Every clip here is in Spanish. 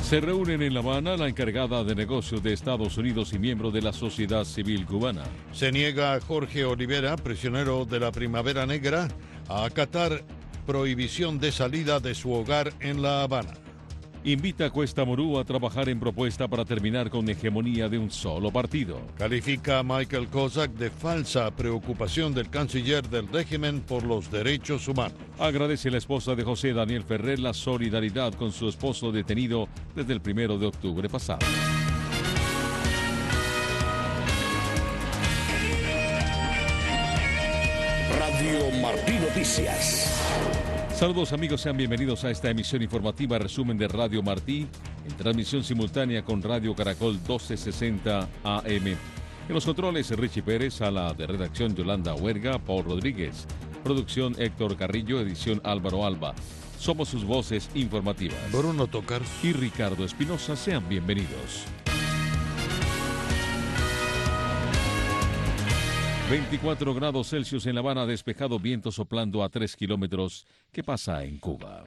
Se reúnen en La Habana la encargada de negocios de Estados Unidos y miembro de la sociedad civil cubana. Se niega a Jorge Olivera, prisionero de la Primavera Negra, a acatar prohibición de salida de su hogar en La Habana. Invita a Cuesta Morú a trabajar en propuesta para terminar con hegemonía de un solo partido. Califica a Michael Kozak de falsa preocupación del canciller del régimen por los derechos humanos. Agradece la esposa de José Daniel Ferrer la solidaridad con su esposo detenido desde el 1 de octubre pasado. Radio Martí Noticias. Saludos amigos, sean bienvenidos a esta emisión informativa resumen de Radio Martí, en transmisión simultánea con Radio Caracol 1260 AM. En los controles Richie Pérez, a la de redacción Yolanda Huerga, Paul Rodríguez, producción Héctor Carrillo, edición Álvaro Alba. Somos sus voces informativas. Bruno Tocar y Ricardo Espinosa, sean bienvenidos. 24 grados Celsius en La Habana, despejado, viento soplando a 3 kilómetros. ¿Qué pasa en Cuba?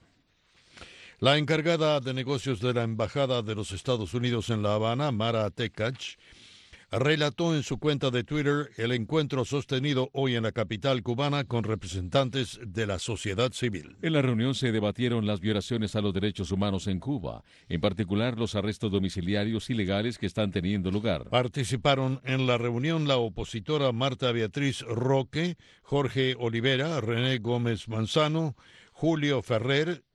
La encargada de negocios de la Embajada de los Estados Unidos en La Habana, Mara Tekach, relató en su cuenta de Twitter el encuentro sostenido hoy en la capital cubana con representantes de la sociedad civil. En la reunión se debatieron las violaciones a los derechos humanos en Cuba, en particular los arrestos domiciliarios ilegales que están teniendo lugar. Participaron en la reunión la opositora Marta Beatriz Roque, Jorge Olivera, René Gómez Manzano, Julio Ferrer,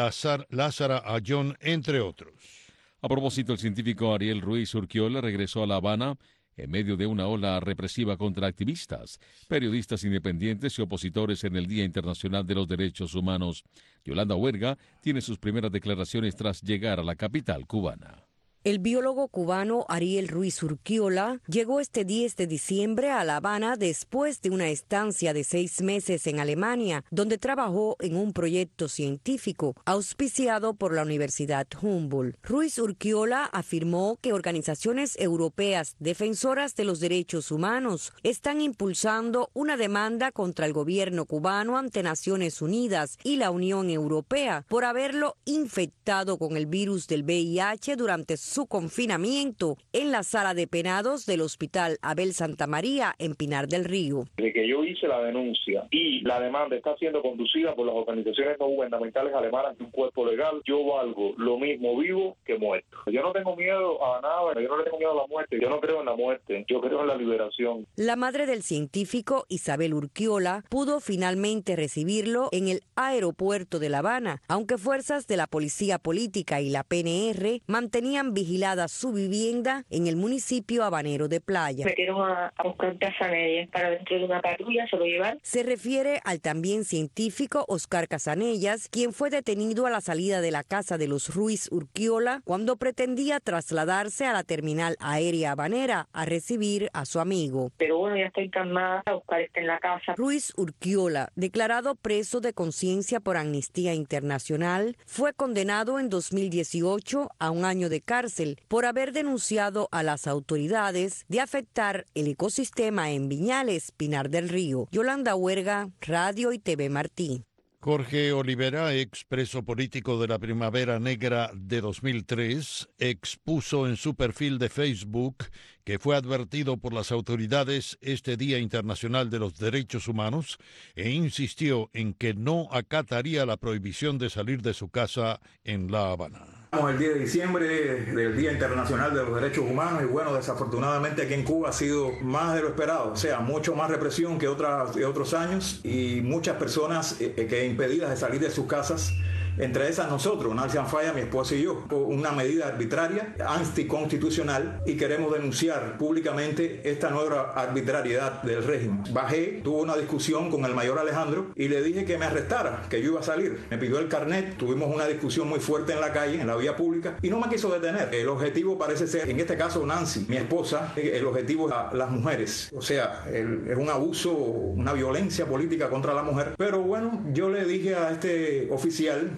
Lázara Ayón, entre otros. A propósito, el científico Ariel Ruiz Urquiola regresó a La Habana en medio de una ola represiva contra activistas, periodistas independientes y opositores en el Día Internacional de los Derechos Humanos. Yolanda Huerga tiene sus primeras declaraciones tras llegar a la capital cubana. El biólogo cubano Ariel Ruiz Urquiola llegó este 10 de diciembre a La Habana después de una estancia de 6 meses en Alemania, donde trabajó en un proyecto científico auspiciado por la Universidad Humboldt. Ruiz Urquiola afirmó que organizaciones europeas defensoras de los derechos humanos están impulsando una demanda contra el gobierno cubano ante Naciones Unidas y la Unión Europea por haberlo infectado con el virus del VIH durante su confinamiento en la sala de penados del Hospital Abel Santa María en Pinar del Río. Desde que yo hice la denuncia y la demanda está siendo conducida por las organizaciones no gubernamentales alemanas de un cuerpo legal, yo valgo lo mismo vivo que muerto. Yo no tengo miedo a nada, yo no le tengo miedo a la muerte, yo no creo en la muerte, yo creo en la liberación. La madre del científico, Isabel Urquiola, pudo finalmente recibirlo en el aeropuerto de La Habana, aunque fuerzas de la Policía Política y la PNR mantenían vigilada su vivienda en el municipio habanero de Playa. Metieron a Oscar Casanellas para dentro de una patrulla, se lo llevaron. Se refiere al también científico Oscar Casanellas, quien fue detenido a la salida de la casa de los Ruiz Urquiola cuando pretendía trasladarse a la terminal aérea habanera a recibir a su amigo. Pero bueno, ya estoy calmada, Oscar está en la casa. Ruiz Urquiola, declarado preso de conciencia por Amnistía Internacional, fue condenado en 2018 a 1 año de cárcel por haber denunciado a las autoridades de afectar el ecosistema en Viñales, Pinar del Río. Yolanda Huerga, Radio y TV Martí. Jorge Olivera, ex preso político de la Primavera Negra de 2003, expuso en su perfil de Facebook que fue advertido por las autoridades este Día Internacional de los Derechos Humanos e insistió en que no acataría la prohibición de salir de su casa en La Habana. El 10 de diciembre del Día Internacional de los Derechos Humanos y bueno, desafortunadamente aquí en Cuba ha sido más de lo esperado, o sea, mucho más represión que otros años y muchas personas que impedidas de salir de sus casas. Entre esas nosotros, Nancy Anfaya, mi esposa y yo, una medida arbitraria, anticonstitucional, y queremos denunciar públicamente esta nueva arbitrariedad del régimen. Bajé, tuve una discusión con el mayor Alejandro y le dije que me arrestara, que yo iba a salir. Me pidió el carnet, tuvimos una discusión muy fuerte en la calle, en la vía pública, y no me quiso detener. El objetivo parece ser, en este caso Nancy, mi esposa, el objetivo es a las mujeres. O sea, es un abuso, una violencia política contra la mujer. Pero bueno, yo le dije a este oficial,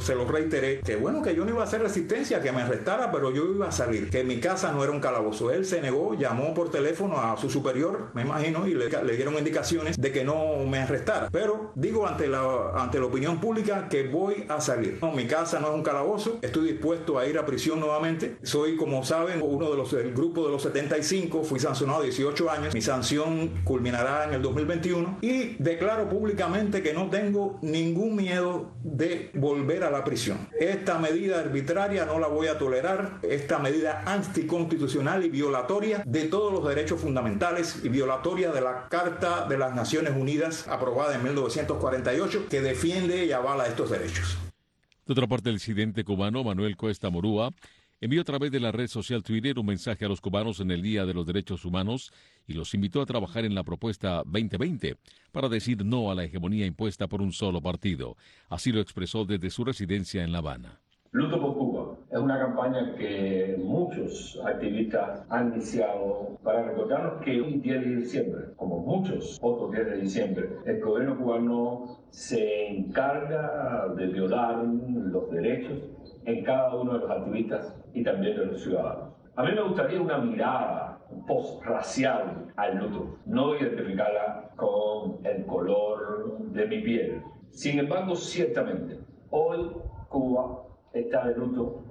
se lo reiteré, que bueno, que yo no iba a hacer resistencia, que me arrestara, pero yo iba a salir, que mi casa no era un calabozo. Él se negó, llamó por teléfono a su superior, me imagino, y le dieron indicaciones de que no me arrestara. Pero digo ante la opinión pública que voy a salir. No, mi casa no es un calabozo, estoy dispuesto a ir a prisión nuevamente. Soy, como saben, uno del grupo de los 75, fui sancionado a 18 años, mi sanción culminará en el 2021 y declaro públicamente que no tengo ningún miedo de volver a la prisión. Esta medida arbitraria no la voy a tolerar, esta medida anticonstitucional y violatoria de todos los derechos fundamentales y violatoria de la Carta de las Naciones Unidas aprobada en 1948 que defiende y avala estos derechos. De otra parte, el disidente cubano Manuel Cuesta Morúa envió a través de la red social Twitter un mensaje a los cubanos en el Día de los Derechos Humanos y los invitó a trabajar en la propuesta 2020 para decir no a la hegemonía impuesta por un solo partido. Así lo expresó desde su residencia en La Habana. Luto por Cuba es una campaña que muchos activistas han iniciado para recordarnos que un 10 de diciembre, como muchos otros 10 de diciembre, el gobierno cubano se encarga de violar los derechos en cada uno de los activistas y también de los ciudadanos. A mí me gustaría una mirada post-racial al luto, no identificarla con el color de mi piel. Sin embargo, ciertamente, hoy Cuba está de luto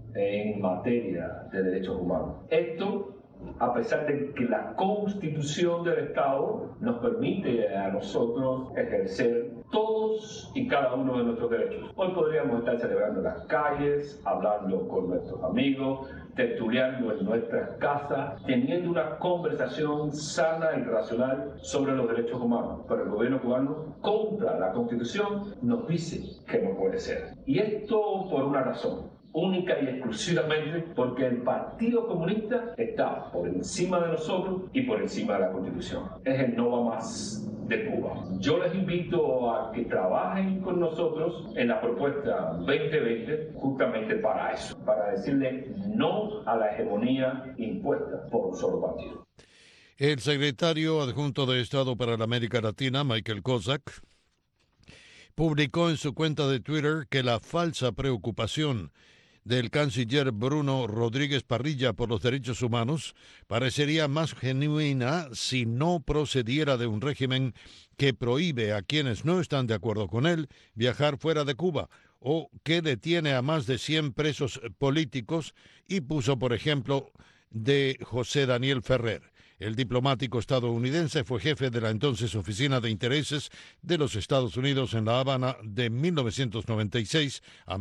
en materia de derechos humanos. Esto, a pesar de que la Constitución del Estado nos permite a nosotros ejercer todos y cada uno de nuestros derechos. Hoy podríamos estar celebrando en las calles, hablando con nuestros amigos, tertuliando en nuestras casas, teniendo una conversación sana y racional sobre los derechos humanos. Pero el gobierno cubano, contra la Constitución, nos dice que no puede ser. Y esto por una razón. Única y exclusivamente porque el Partido Comunista está por encima de nosotros y por encima de la Constitución. Es el no va más de Cuba. Yo les invito a que trabajen con nosotros en la propuesta 2020 justamente para eso, para decirle no a la hegemonía impuesta por un solo partido. El secretario adjunto de Estado para la América Latina, Michael Kozak, publicó en su cuenta de Twitter que la falsa preocupación del canciller Bruno Rodríguez Parrilla por los derechos humanos parecería más genuina si no procediera de un régimen que prohíbe a quienes no están de acuerdo con él viajar fuera de Cuba o que detiene a más de 100 presos políticos y puso, por ejemplo, de José Daniel Ferrer. El diplomático estadounidense fue jefe de la entonces Oficina de Intereses de los Estados Unidos en La Habana de 1996 a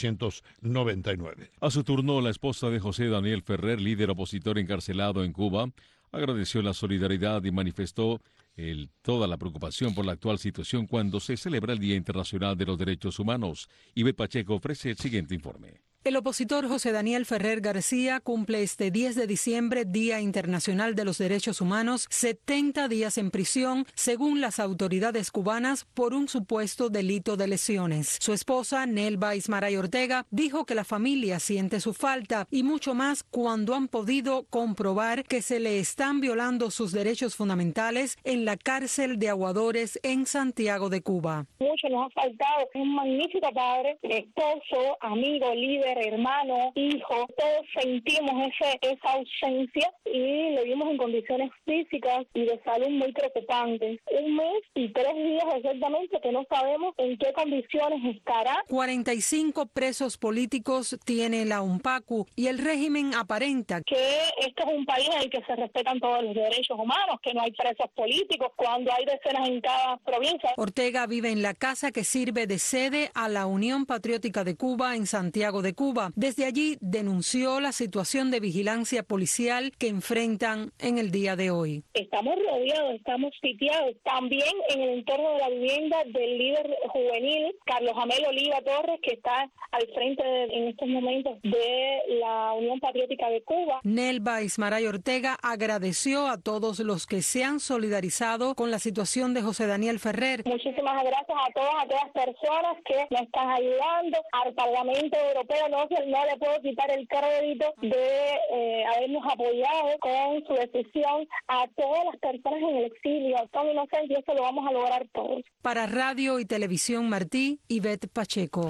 1999. A su turno, la esposa de José Daniel Ferrer, líder opositor encarcelado en Cuba, agradeció la solidaridad y manifestó toda la preocupación por la actual situación cuando se celebra el Día Internacional de los Derechos Humanos. Ivette Pacheco ofrece el siguiente informe. El opositor José Daniel Ferrer García cumple este 10 de diciembre, Día Internacional de los Derechos Humanos, 70 días en prisión, según las autoridades cubanas, por un supuesto delito de lesiones. Su esposa, Nelva Ismaray Ortega, dijo que la familia siente su falta y mucho más cuando han podido comprobar que se le están violando sus derechos fundamentales en la cárcel de Aguadores en Santiago de Cuba. Mucho nos ha faltado. Es un magnífico padre, esposo, amigo, líder, hermano, hijo. Todos sentimos esa ausencia y lo vimos en condiciones físicas y de salud muy preocupantes. 1 mes y 3 días exactamente que no sabemos en qué condiciones estará. 45 presos políticos tiene la UNPACU y el régimen aparenta que esto es un país en el que se respetan todos los derechos humanos, que no hay presos políticos cuando hay decenas en cada provincia. Ortega vive en la casa que sirve de sede a la Unión Patriótica de Cuba en Santiago de Cuba. Desde allí denunció la situación de vigilancia policial que enfrentan en el día de hoy. Estamos rodeados, estamos sitiados. También en el entorno de la vivienda del líder juvenil, Carlos Amel Oliva Torres, que está al frente en estos momentos de la Unión Patriótica de Cuba. Nelva Ismaray Ortega agradeció a todos los que se han solidarizado con la situación de José Daniel Ferrer. Muchísimas gracias a todas aquellas personas que nos están ayudando. Al Parlamento Europeo no le puedo quitar el crédito de habernos apoyado con su decisión. A todas las personas en el exilio son inocentes y eso lo vamos a lograr todos. Para Radio y Televisión Martí, Ivette Pacheco.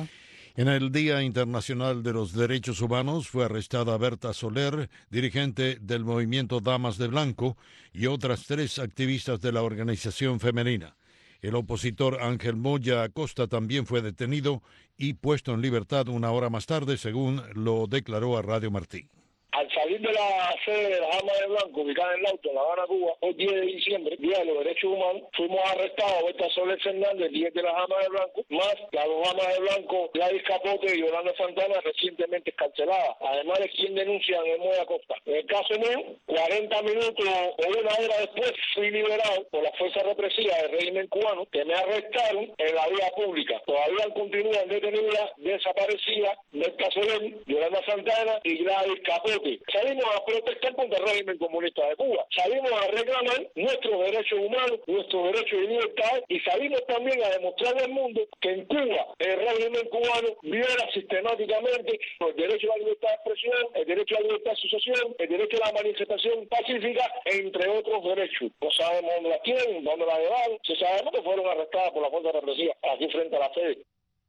En el Día Internacional de los Derechos Humanos fue arrestada Berta Soler, dirigente del movimiento Damas de Blanco, y otras 3 activistas de la organización femenina. El opositor Ángel Moya Acosta también fue detenido y puesto en libertad una hora más tarde, según lo declaró a Radio Martí. Al salir de la sede de la Dama de Blanco, ubicada en el auto, en La Habana, Cuba, el 10 de diciembre, Día de los Derechos Humanos, fuimos arrestados Berta Soler Fernández, 10 de la Dama de Blanco, más las 2 Damas de Blanco, Gladys Capote y Yolanda Santana, recientemente escarceladas, además de quien denuncian en Moya Acosta. En el caso mío, 40 minutos o una hora después, fui liberado por la fuerza represiva del régimen cubano, que me arrestaron en la vía pública. Todavía continúan detenidas, desaparecidas, Berta Soler, Yolanda Santana y Gladys Capote. Salimos a protestar contra el régimen comunista de Cuba, salimos a reclamar nuestros derechos humanos, nuestros derechos de libertad, y salimos también a demostrarle al mundo que en Cuba el régimen cubano viola sistemáticamente el derecho a la libertad de expresión, el derecho a la libertad de asociación, el derecho a la manifestación pacífica, entre otros derechos. No sabemos dónde las tienen, dónde las llevaron, se sabemos que fueron arrestadas por la fuerza represiva aquí frente a la sede.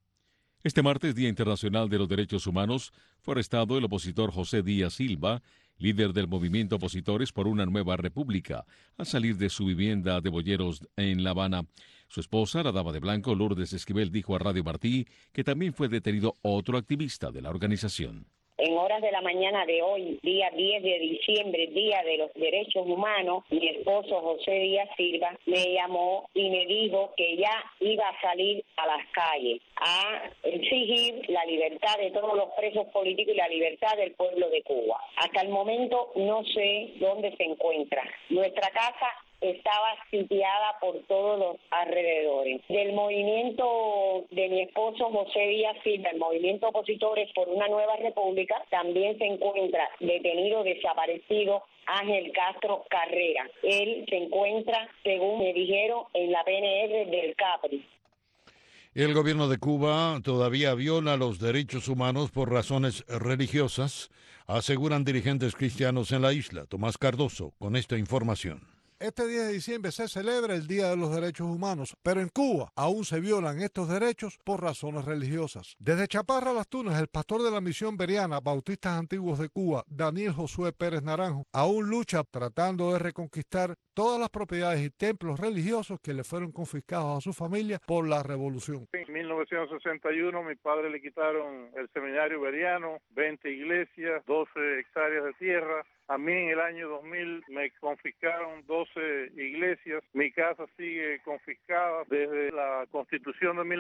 Este martes, Día Internacional de los Derechos Humanos, fue arrestado el opositor José Díaz Silva, líder del movimiento Opositores por una Nueva República, al salir de su vivienda de Boyeros en La Habana. Su esposa, la Dama de Blanco, Lourdes Esquivel, dijo a Radio Martí que también fue detenido otro activista de la organización. En horas de la mañana de hoy, día 10 de diciembre, Día de los Derechos Humanos, mi esposo José Díaz Silva me llamó y me dijo que ya iba a salir a las calles a exigir la libertad de todos los presos políticos y la libertad del pueblo de Cuba. Hasta el momento no sé dónde se encuentra. Nuestra casa estaba sitiada por todos los alrededores. Del movimiento de mi esposo José Díaz Silva, el movimiento Opositores por una Nueva República, también se encuentra detenido, desaparecido, Ángel Castro Carrera. Él se encuentra, según me dijeron, en la PNR del Capri. El gobierno de Cuba todavía viola los derechos humanos por razones religiosas, aseguran dirigentes cristianos en la isla. Tomás Cardoso, con esta información. Este 10 de diciembre se celebra el Día de los Derechos Humanos, pero en Cuba aún se violan estos derechos por razones religiosas. Desde Chaparra a Las Tunas, el pastor de la misión beriana Bautistas Antiguos de Cuba, Daniel Josué Pérez Naranjo, aún lucha tratando de reconquistar todas las propiedades y templos religiosos que le fueron confiscados a su familia por la revolución. En 1961 mi padre le quitaron el seminario beriano, 20 iglesias, 12 hectáreas de tierra. A mí en el año 2000 me confiscaron 12 iglesias. Mi casa sigue confiscada. Desde la Constitución de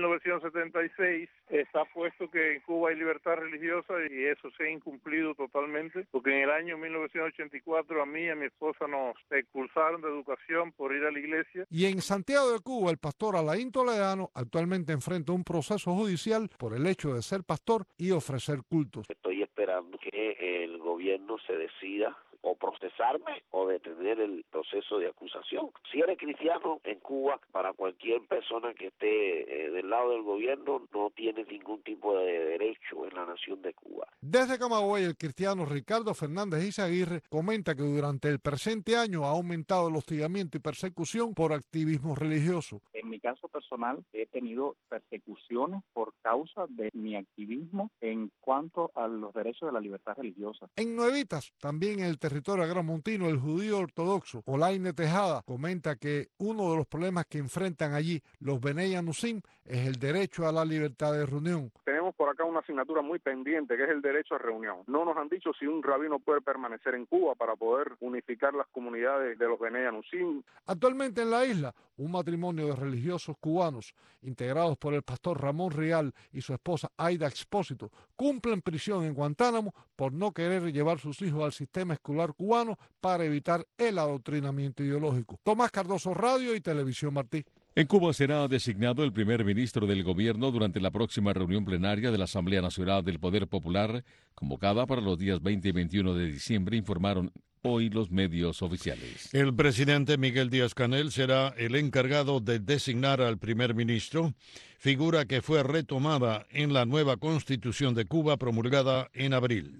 1976 está puesto que en Cuba hay libertad religiosa y eso se ha incumplido totalmente, porque en el año 1984 a mí y a mi esposa nos expulsaron de educación por ir a la iglesia. Y en Santiago de Cuba, el pastor Alain Toledano actualmente enfrenta un proceso judicial por el hecho de ser pastor y ofrecer cultos. Estoy esperando que el gobierno se decida o procesarme o detener el proceso de acusación. Si eres cristiano en Cuba, para cualquier persona que esté del lado del gobierno, no tiene ningún tipo de derecho en la nación de Cuba. Desde Camagüey, el cristiano Ricardo Fernández Izaguirre comenta que durante el presente año ha aumentado el hostigamiento y persecución por activismo religioso. En mi caso personal, he tenido persecuciones por causa de mi activismo en cuanto a los derechos de la libertad religiosa. En Nuevitas, también en el territorio agramontino, el judío ortodoxo Olaine Tejada comenta que uno de los problemas que enfrentan allí los Benei Anusim es el derecho a la libertad de reunión. Tenemos por acá una asignatura muy pendiente que es el derecho a reunión. No nos han dicho si un rabino puede permanecer en Cuba para poder unificar las comunidades de los Benei Anusim. Actualmente en la isla, un matrimonio de religiosos cubanos integrados por el pastor Ramón Rial y su esposa Aida Expósito cumplen prisión en Guantánamo por no querer llevar sus hijos al sistema escolar cubano para evitar el adoctrinamiento ideológico. Tomás Cardoso, Radio y Televisión Martí. En Cuba será designado el primer ministro del gobierno durante la próxima reunión plenaria de la Asamblea Nacional del Poder Popular, convocada para los días 20 y 21 de diciembre, informaron hoy los medios oficiales. El presidente Miguel Díaz-Canel será el encargado de designar al primer ministro, figura que fue retomada en la nueva Constitución de Cuba promulgada en abril.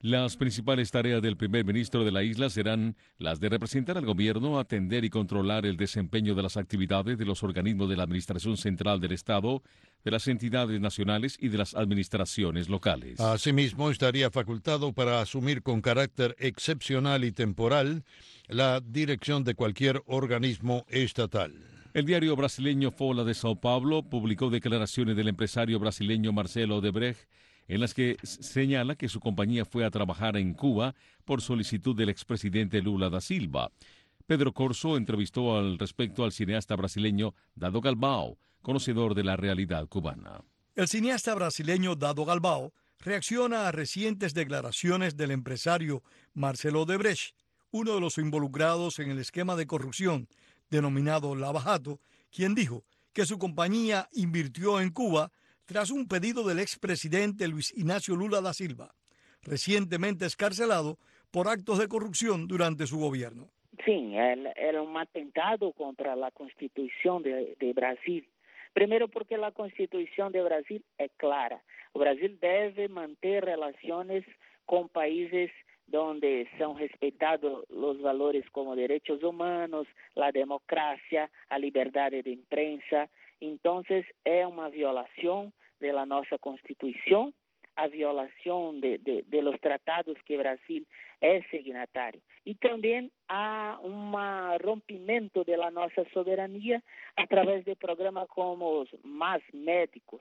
Las principales tareas del primer ministro de la isla serán las de representar al gobierno, atender y controlar el desempeño de las actividades de los organismos de la Administración Central del Estado, de las entidades nacionales y de las administraciones locales. Asimismo, estaría facultado para asumir con carácter excepcional y temporal la dirección de cualquier organismo estatal. El diario brasileño Folha de Sao Paulo publicó declaraciones del empresario brasileño Marcelo Odebrecht, en las que señala que su compañía fue a trabajar en Cuba por solicitud del expresidente Lula da Silva. Pedro Corso entrevistó al respecto al cineasta brasileño Dado Galbao, conocedor de la realidad cubana. El cineasta brasileño Dado Galbao reacciona a recientes declaraciones del empresario Marcelo Odebrecht, uno de los involucrados en el esquema de corrupción denominado Lava Jato, quien dijo que su compañía invirtió en Cuba tras un pedido del expresidente Luis Ignacio Lula da Silva, recientemente escarcelado por actos de corrupción durante su gobierno. Sí, era un atentado contra la Constitución de Brasil. Primero porque la Constitución de Brasil es clara. Brasil debe mantener relaciones con países donde son respetados los valores como derechos humanos, la democracia, la libertad de imprensa. Entonces, es una violación de la nuestra Constitución, a violación de los tratados que Brasil es signatario. Y también a un rompimiento de la nuestra soberanía a través de programas como Más Médicos,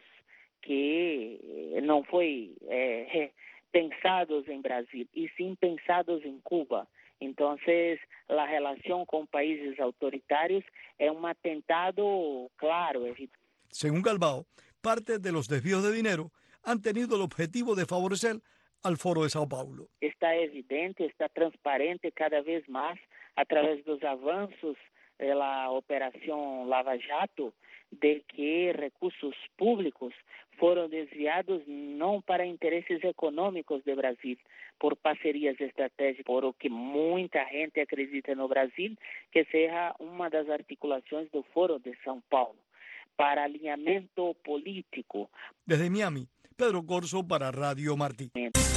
que no fue pensados en Brasil y sin pensados en Cuba. Entonces, la relación con países autoritarios es un atentado claro. Según Galbao, parte de los desvíos de dinero han tenido el objetivo de favorecer al Foro de Sao Paulo. Está evidente, está transparente cada vez más a través de los avances de la operación Lava Jato, de que recursos públicos fueron desviados no para intereses económicos de Brasil, por parcerias estratégicas, por lo que mucha gente acredita no Brasil, que sea una de las articulaciones del Foro de São Paulo, para alinhamento político. Desde Miami, Pedro Corso para Radio Martí.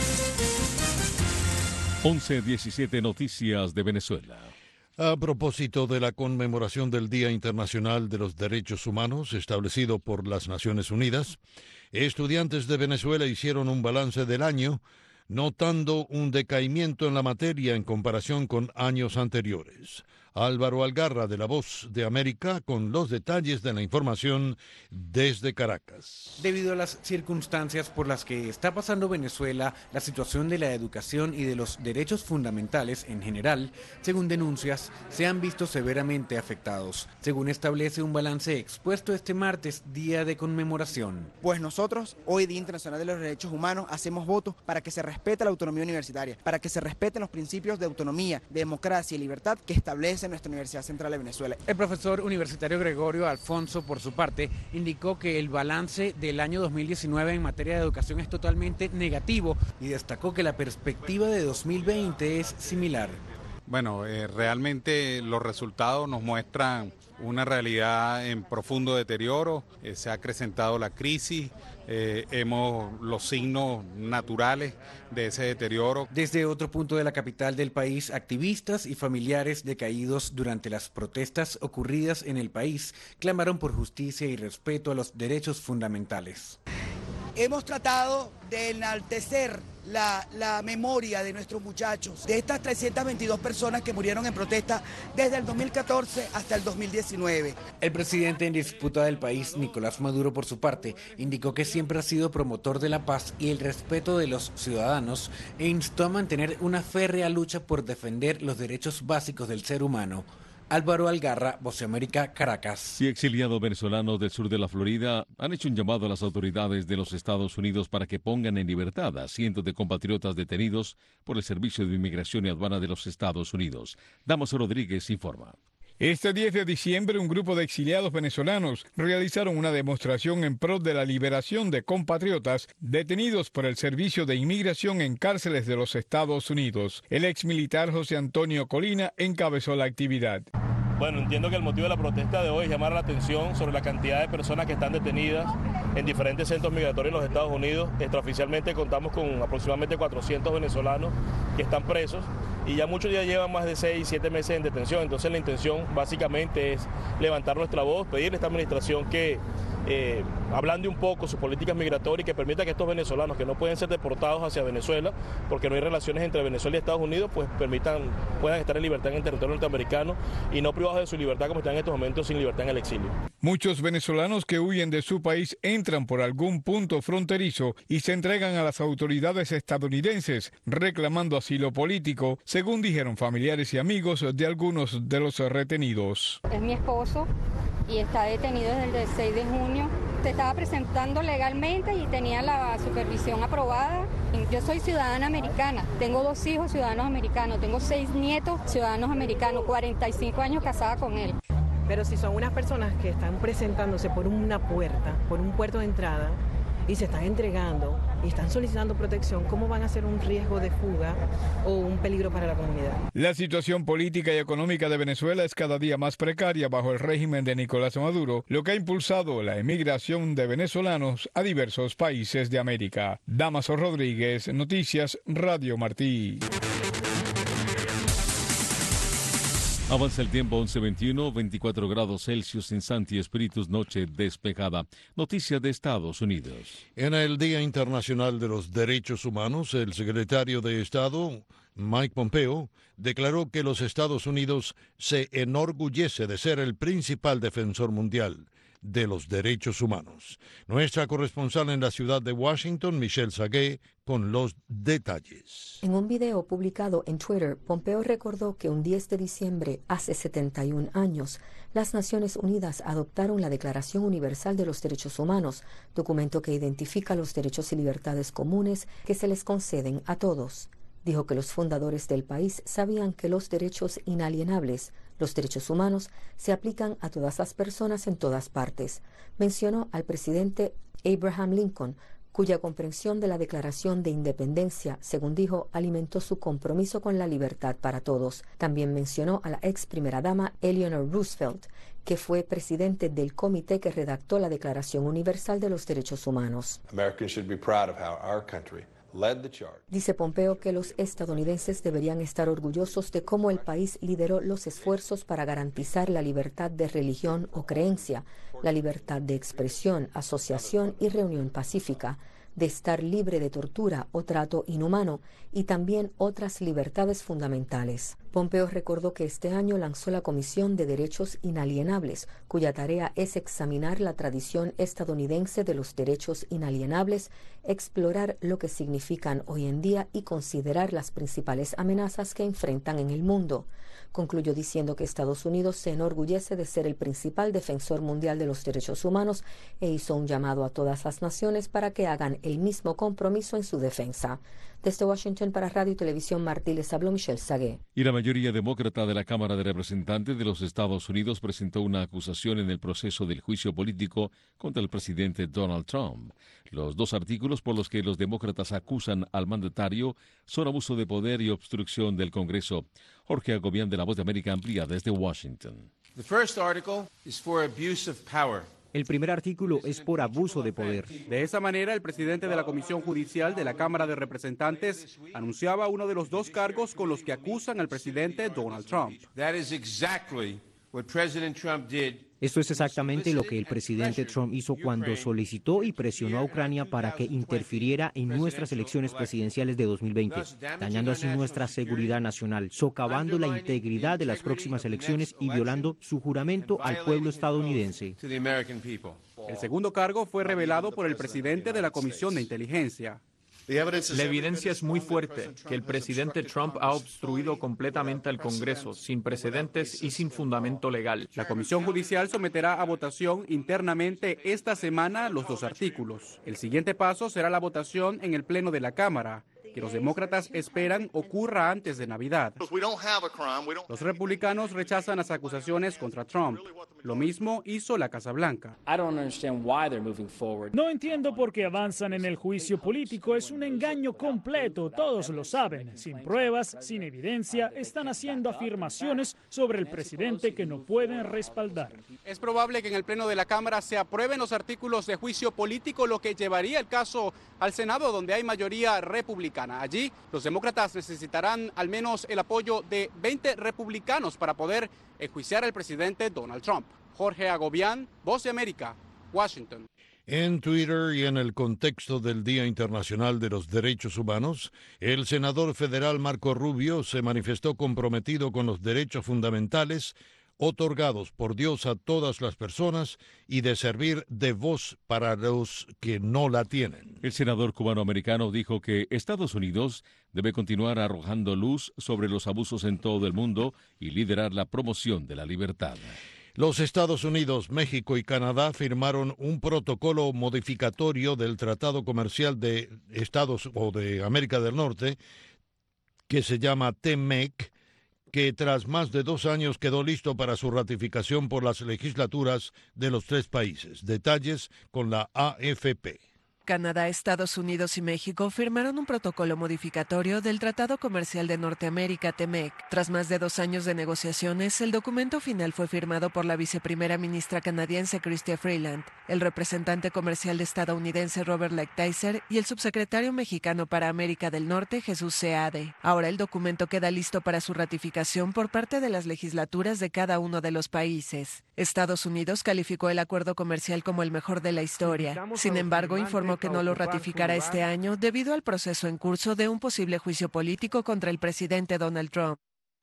11:17 Noticias de Venezuela. A propósito de la conmemoración del Día Internacional de los Derechos Humanos establecido por las Naciones Unidas, estudiantes de Venezuela hicieron un balance del año, notando un decaimiento en la materia en comparación con años anteriores. Álvaro Algarra, de La Voz de América, con los detalles de la información desde Caracas. Debido a las circunstancias por las que está pasando Venezuela, la situación de la educación y de los derechos fundamentales en general, según denuncias, se han visto severamente afectados, según establece un balance expuesto este martes, día de conmemoración. Pues nosotros, hoy Día Internacional de los Derechos Humanos, hacemos votos para que se respete la autonomía universitaria, para que se respeten los principios de autonomía, de democracia y libertad que establece nuestra Universidad Central de Venezuela. El profesor universitario Gregorio Alfonso, por su parte, indicó que el balance del año 2019 en materia de educación es totalmente negativo y destacó que la perspectiva de 2020 es similar. Bueno, realmente los resultados nos muestran una realidad en profundo deterioro, se ha acrecentado la crisis, vemos los signos naturales de ese deterioro. Desde otro punto de la capital del país, activistas y familiares de caídos durante las protestas ocurridas en el país clamaron por justicia y respeto a los derechos fundamentales. Hemos tratado de enaltecer la memoria de nuestros muchachos, de estas 322 personas que murieron en protesta desde el 2014 hasta el 2019. El presidente en disputa del país, Nicolás Maduro, por su parte, indicó que siempre ha sido promotor de la paz y el respeto de los ciudadanos e instó a mantener una férrea lucha por defender los derechos básicos del ser humano. Álvaro Algarra, Voz de América, Caracas. Y exiliados venezolanos del sur de la Florida han hecho un llamado a las autoridades de los Estados Unidos para que pongan en libertad a cientos de compatriotas detenidos por el Servicio de Inmigración y Aduana de los Estados Unidos. Damaso Rodríguez informa. Este 10 de diciembre, un grupo de exiliados venezolanos realizaron una demostración en pro de la liberación de compatriotas detenidos por el Servicio de Inmigración en cárceles de los Estados Unidos. El exmilitar José Antonio Colina encabezó la actividad. Bueno, entiendo que el motivo de la protesta de hoy es llamar la atención sobre la cantidad de personas que están detenidas en diferentes centros migratorios en los Estados Unidos. Extraoficialmente contamos con aproximadamente 400 venezolanos que están presos y ya muchos ya llevan más de 6, 7 meses en detención. Entonces la intención básicamente es levantar nuestra voz, pedirle a esta administración que ablande un poco sus políticas migratorias y que permita que estos venezolanos que no pueden ser deportados hacia Venezuela, porque no hay relaciones entre Venezuela y Estados Unidos, pues puedan estar en libertad en el territorio norteamericano y no privados de su libertad como están en estos momentos sin libertad en el exilio. Muchos venezolanos que huyen de su país entran por algún punto fronterizo y se entregan a las autoridades estadounidenses reclamando asilo político, según dijeron familiares y amigos de algunos de los retenidos. Es mi esposo y está detenido desde el 6 de junio. Se estaba presentando legalmente y tenía la supervisión aprobada. Yo soy ciudadana americana, tengo 2 hijos ciudadanos americanos, tengo 6 nietos ciudadanos americanos, 45 años casada con él. Pero si son unas personas que están presentándose por una puerta, por un puerto de entrada, y se están entregando y están solicitando protección, ¿cómo van a ser un riesgo de fuga o un peligro para la comunidad? La situación política y económica de Venezuela es cada día más precaria bajo el régimen de Nicolás Maduro, lo que ha impulsado la emigración de venezolanos a diversos países de América. Damaso Rodríguez, Noticias Radio Martí. Avanza el tiempo, 11:21, 24 grados Celsius en Santi Espíritus, noche despejada. Noticias de Estados Unidos. En el Día Internacional de los Derechos Humanos, el secretario de Estado, Mike Pompeo, declaró que los Estados Unidos se enorgullece de ser el principal defensor mundial de los derechos humanos. Nuestra corresponsal en la ciudad de Washington, Michelle Sagué, con los detalles. En un video publicado en Twitter, Pompeo recordó que un 10 de diciembre, hace 71 años, las Naciones Unidas adoptaron la Declaración Universal de los Derechos Humanos, documento que identifica los derechos y libertades comunes que se les conceden a todos. Dijo que los fundadores del país sabían que los derechos inalienables, los derechos humanos, se aplican a todas las personas en todas partes. Mencionó al presidente Abraham Lincoln, cuya comprensión de la Declaración de Independencia, según dijo, alimentó su compromiso con la libertad para todos. También mencionó a la ex primera dama Eleanor Roosevelt, que fue presidente del comité que redactó la Declaración Universal de los Derechos Humanos. Dice Pompeo que los estadounidenses deberían estar orgullosos de cómo el país lideró los esfuerzos para garantizar la libertad de religión o creencia, la libertad de expresión, asociación y reunión pacífica, de estar libre de tortura o trato inhumano y también otras libertades fundamentales. Pompeo recordó que este año lanzó la Comisión de Derechos Inalienables, cuya tarea es examinar la tradición estadounidense de los derechos inalienables, explorar lo que significan hoy en día y considerar las principales amenazas que enfrentan en el mundo. Concluyó diciendo que Estados Unidos se enorgullece de ser el principal defensor mundial de los derechos humanos e hizo un llamado a todas las naciones para que hagan el mismo compromiso en su defensa. Desde Washington para Radio y Televisión Martí les habló Michelle Sagué. Y la mayoría demócrata de la Cámara de Representantes de los Estados Unidos presentó una acusación en el proceso del juicio político contra el presidente Donald Trump. Los 2 artículos por los que los demócratas acusan al mandatario son abuso de poder y obstrucción del Congreso. Jorge Agobián de La Voz de América amplía desde Washington. The first article is for abuse of power. El primer artículo es por abuso de poder. De esa manera, el presidente de la Comisión Judicial de la Cámara de Representantes anunciaba uno de los 2 cargos con los que acusan al presidente Donald Trump. That is exactly what President Trump did. Esto es exactamente lo que el presidente Trump hizo cuando solicitó y presionó a Ucrania para que interfiriera en nuestras elecciones presidenciales de 2020, dañando así nuestra seguridad nacional, socavando la integridad de las próximas elecciones y violando su juramento al pueblo estadounidense. El segundo cargo fue revelado por el presidente de la Comisión de Inteligencia. La evidencia es muy fuerte, que el presidente Trump ha obstruido completamente al Congreso, sin precedentes y sin fundamento legal. La Comisión Judicial someterá a votación internamente esta semana los 2 artículos. El siguiente paso será la votación en el Pleno de la Cámara, que los demócratas esperan ocurra antes de Navidad. Los republicanos rechazan las acusaciones contra Trump. Lo mismo hizo la Casa Blanca. No entiendo por qué avanzan en el juicio político. Es un engaño completo, todos lo saben. Sin pruebas, sin evidencia, están haciendo afirmaciones sobre el presidente que no pueden respaldar. Es probable que en el Pleno de la Cámara se aprueben los artículos de juicio político, lo que llevaría el caso al Senado, donde hay mayoría republicana. Allí, los demócratas necesitarán al menos el apoyo de 20 republicanos para poder enjuiciar al presidente Donald Trump. Jorge Agobián, Voz de América, Washington. En Twitter y en el contexto del Día Internacional de los Derechos Humanos, el senador federal Marco Rubio se manifestó comprometido con los derechos fundamentales otorgados por Dios a todas las personas y de servir de voz para los que no la tienen. El senador cubano-americano dijo que Estados Unidos debe continuar arrojando luz sobre los abusos en todo el mundo y liderar la promoción de la libertad. Los Estados Unidos, México y Canadá firmaron un protocolo modificatorio del Tratado Comercial de Estados o de América del Norte, que se llama TMEC, que tras más de 2 años quedó listo para su ratificación por las legislaturas de los 3 países. Detalles con la AFP. Canadá, Estados Unidos y México firmaron un protocolo modificatorio del Tratado Comercial de Norteamérica, TMEC. Tras más de 2 años de negociaciones, el documento final fue firmado por la viceprimera ministra canadiense Chrystia Freeland, el representante comercial estadounidense Robert Lighthizer y el subsecretario mexicano para América del Norte, Jesús Seade. Ahora el documento queda listo para su ratificación por parte de las legislaturas de cada uno de los países. Estados Unidos calificó el acuerdo comercial como el mejor de la historia. Sin embargo, informó que no lo ratificará este año debido al proceso en curso de un posible juicio político contra el presidente Donald Trump.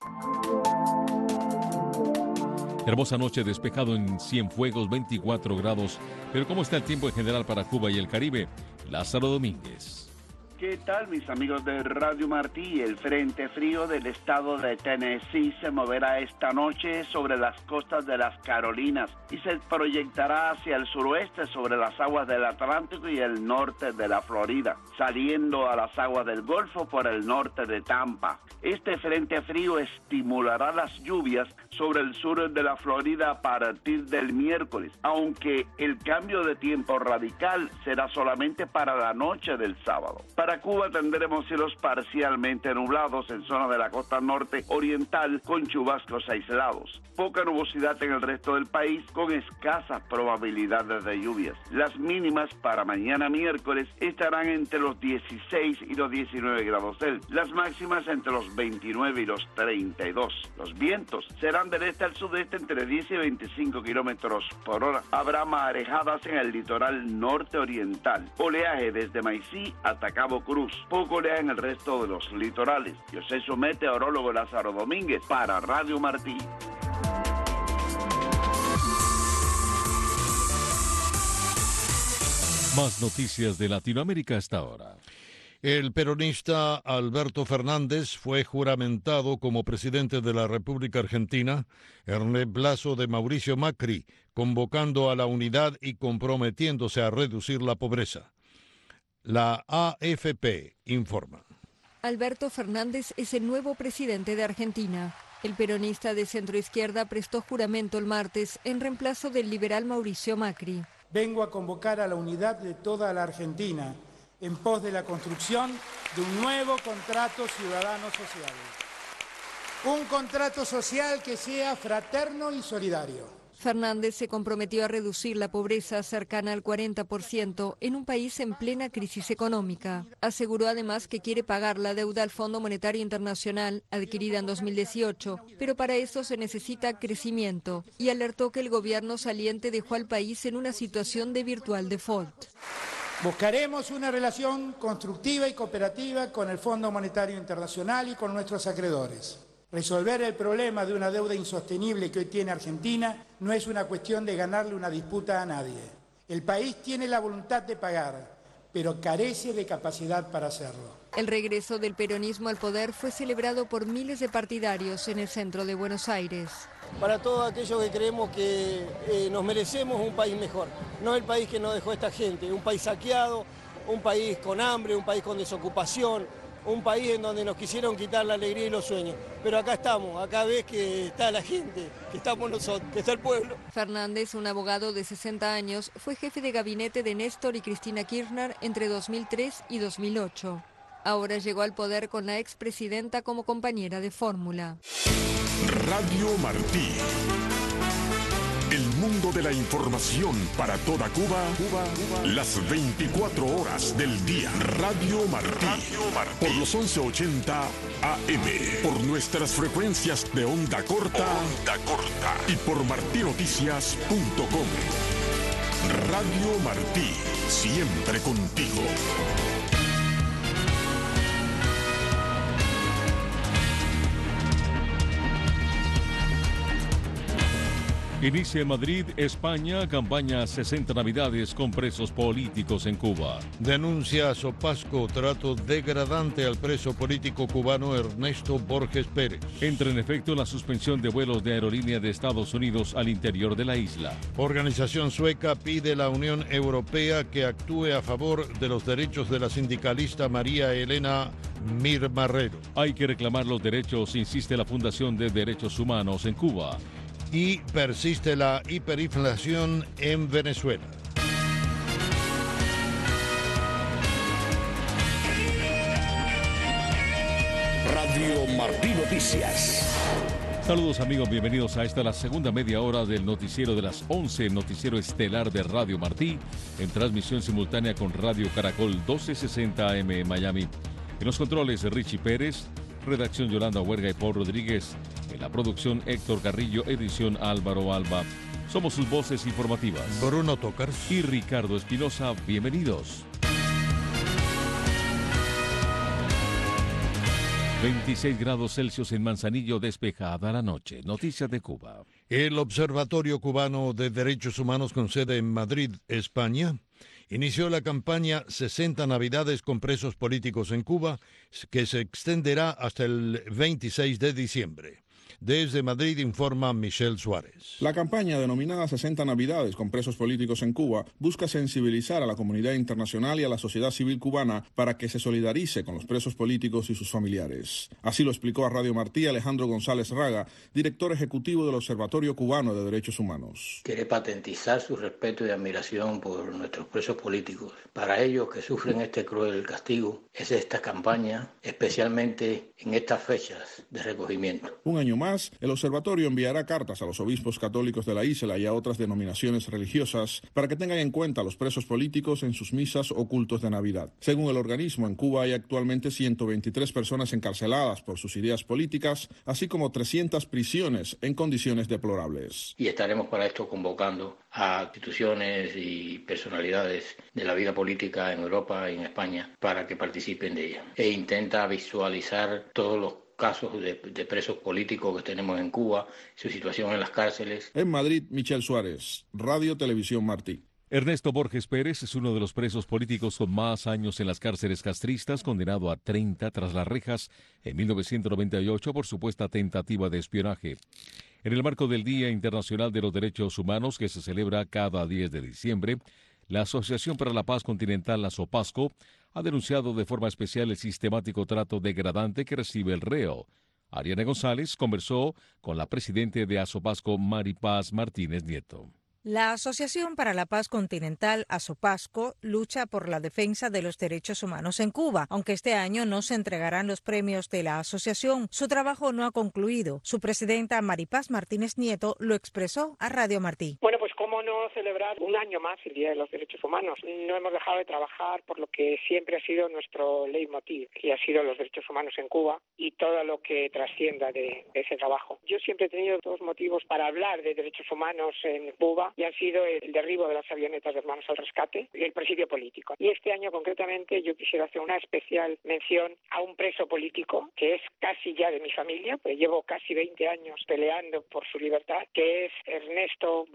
Hermosa noche, despejado en Cienfuegos, 24 grados. Pero ¿cómo está el tiempo en general para Cuba y el Caribe? Lázaro Domínguez. ¿Qué tal, mis amigos de Radio Martí? El frente frío del estado de Tennessee se moverá esta noche sobre las costas de las Carolinas y se proyectará hacia el suroeste sobre las aguas del Atlántico y el norte de la Florida, saliendo a las aguas del Golfo por el norte de Tampa. Este frente frío estimulará las lluvias sobre el sur de la Florida a partir del miércoles, aunque el cambio de tiempo radical será solamente para la noche del sábado. Para Cuba tendremos cielos parcialmente nublados en zonas de la costa norte oriental con chubascos aislados. Poca nubosidad en el resto del país con escasas probabilidades de lluvias. Las mínimas para mañana miércoles estarán entre los 16 y los 19 grados Celsius. Las máximas entre los 29 y los 32. Los vientos serán del este al sudeste entre 10 y 25 kilómetros por hora. Habrá marejadas en el litoral norte oriental. Oleaje desde Maicí hasta Cabo Cruz. Poco oleaje en el resto de los litorales. Yo soy su meteorólogo Lázaro Domínguez para Radio Martí. Más noticias de Latinoamérica hasta ahora. El peronista Alberto Fernández fue juramentado como presidente de la República Argentina en reemplazo de Mauricio Macri, convocando a la unidad y comprometiéndose a reducir la pobreza. La AFP informa. Alberto Fernández es el nuevo presidente de Argentina. El peronista de centroizquierda prestó juramento el martes en reemplazo del liberal Mauricio Macri. Vengo a convocar a la unidad de toda la Argentina en pos de la construcción de un nuevo contrato ciudadano social. Un contrato social que sea fraterno y solidario. Fernández se comprometió a reducir la pobreza cercana al 40% en un país en plena crisis económica. Aseguró además que quiere pagar la deuda al Fondo Monetario Internacional, adquirida en 2018, pero para eso se necesita crecimiento, y alertó que el gobierno saliente dejó al país en una situación de virtual default. Buscaremos una relación constructiva y cooperativa con el Fondo Monetario Internacional y con nuestros acreedores. Resolver el problema de una deuda insostenible que hoy tiene Argentina no es una cuestión de ganarle una disputa a nadie. El país tiene la voluntad de pagar, pero carece de capacidad para hacerlo. El regreso del peronismo al poder fue celebrado por miles de partidarios en el centro de Buenos Aires. Para todos aquellos que creemos que nos merecemos un país mejor, no el país que nos dejó esta gente, un país saqueado, un país con hambre, un país con desocupación, un país en donde nos quisieron quitar la alegría y los sueños. Pero acá estamos, acá ves que está la gente, que estamos nosotros, que está el pueblo. Fernández, un abogado de 60 años, fue jefe de gabinete de Néstor y Cristina Kirchner entre 2003 y 2008. Ahora llegó al poder con la expresidenta como compañera de fórmula. Radio Martí. El mundo de la información para toda Cuba, las 24 horas del día. Radio Martí. Por los 1180 AM. Por nuestras frecuencias de onda corta. Y por martinoticias.com. Radio Martí. Siempre contigo. Inicia en Madrid, España, campaña 60 Navidades con presos políticos en Cuba. Denuncia a Sopasco trato degradante al preso político cubano Ernesto Borges Pérez. Entra en efecto la suspensión de vuelos de aerolínea de Estados Unidos al interior de la isla. Organización sueca pide a la Unión Europea que actúe a favor de los derechos de la sindicalista María Elena Mir Marrero. Hay que reclamar los derechos, insiste la Fundación de Derechos Humanos en Cuba. Y persiste la hiperinflación en Venezuela. Radio Martí Noticias. Saludos amigos, bienvenidos a esta la segunda media hora del noticiero de las 11, noticiero estelar de Radio Martí, en transmisión simultánea con Radio Caracol 1260 AM en Miami. En los controles Richie Pérez, redacción Yolanda Huerga y Paul Rodríguez. En la producción Héctor Carrillo, edición Álvaro Alba. Somos sus voces informativas. Bruno Tocars y Ricardo Espinosa. Bienvenidos. 26 grados Celsius en Manzanillo, despejada la noche. Noticias de Cuba. El Observatorio Cubano de Derechos Humanos con sede en Madrid, España, inició la campaña 60 Navidades con presos políticos en Cuba, que se extenderá hasta el 26 de diciembre. Desde Madrid informa Michelle Suárez. La campaña denominada 60 Navidades con presos políticos en Cuba busca sensibilizar a la comunidad internacional y a la sociedad civil cubana para que se solidarice con los presos políticos y sus familiares. Así lo explicó a Radio Martí Alejandro González Raga, director ejecutivo del Observatorio Cubano de Derechos Humanos. Quiere patentizar su respeto y admiración por nuestros presos políticos. Para ellos que sufren este cruel castigo, es esta campaña, especialmente en estas fechas de recogimiento. Un año más, el observatorio enviará cartas a los obispos católicos de la isla y a otras denominaciones religiosas para que tengan en cuenta a los presos políticos en sus misas o cultos de Navidad. Según el organismo, en Cuba hay actualmente 123 personas encarceladas por sus ideas políticas, así como 300 prisiones en condiciones deplorables. Y estaremos para esto convocando a instituciones y personalidades de la vida política en Europa y en España para que participen de ella. E intenta visualizar todos los casos de presos políticos que tenemos en Cuba, su situación en las cárceles. En Madrid, Michelle Suárez, Radio Televisión Martí. Ernesto Borges Pérez es uno de los presos políticos con más años en las cárceles castristas, condenado a 30 tras las rejas en 1998 por supuesta tentativa de espionaje. En el marco del Día Internacional de los Derechos Humanos, que se celebra cada 10 de diciembre, la Asociación para la Paz Continental, la Sopasco, ha denunciado de forma especial el sistemático trato degradante que recibe el reo. Ariana González conversó con la presidenta de Asopasco, Maripaz Martínez Nieto. La Asociación para la Paz Continental, Asopasco, lucha por la defensa de los derechos humanos en Cuba. Aunque este año no se entregarán los premios de la asociación, su trabajo no ha concluido. Su presidenta, Maripaz Martínez Nieto, lo expresó a Radio Martí. Bueno, pues cómo no celebrar un año más el Día de los Derechos Humanos. No hemos dejado de trabajar por lo que siempre ha sido nuestro leitmotiv, que ha sido los derechos humanos en Cuba y todo lo que trascienda de ese trabajo. Yo siempre he tenido dos motivos para hablar de derechos humanos en Cuba, y han sido el derribo de las avionetas de Hermanos al Rescate y el presidio político. Y este año concretamente yo quisiera hacer una especial mención a un preso político que es casi ya de mi familia, pues llevo casi 20 años peleando por su libertad, que es Ernesto Borges Pérez.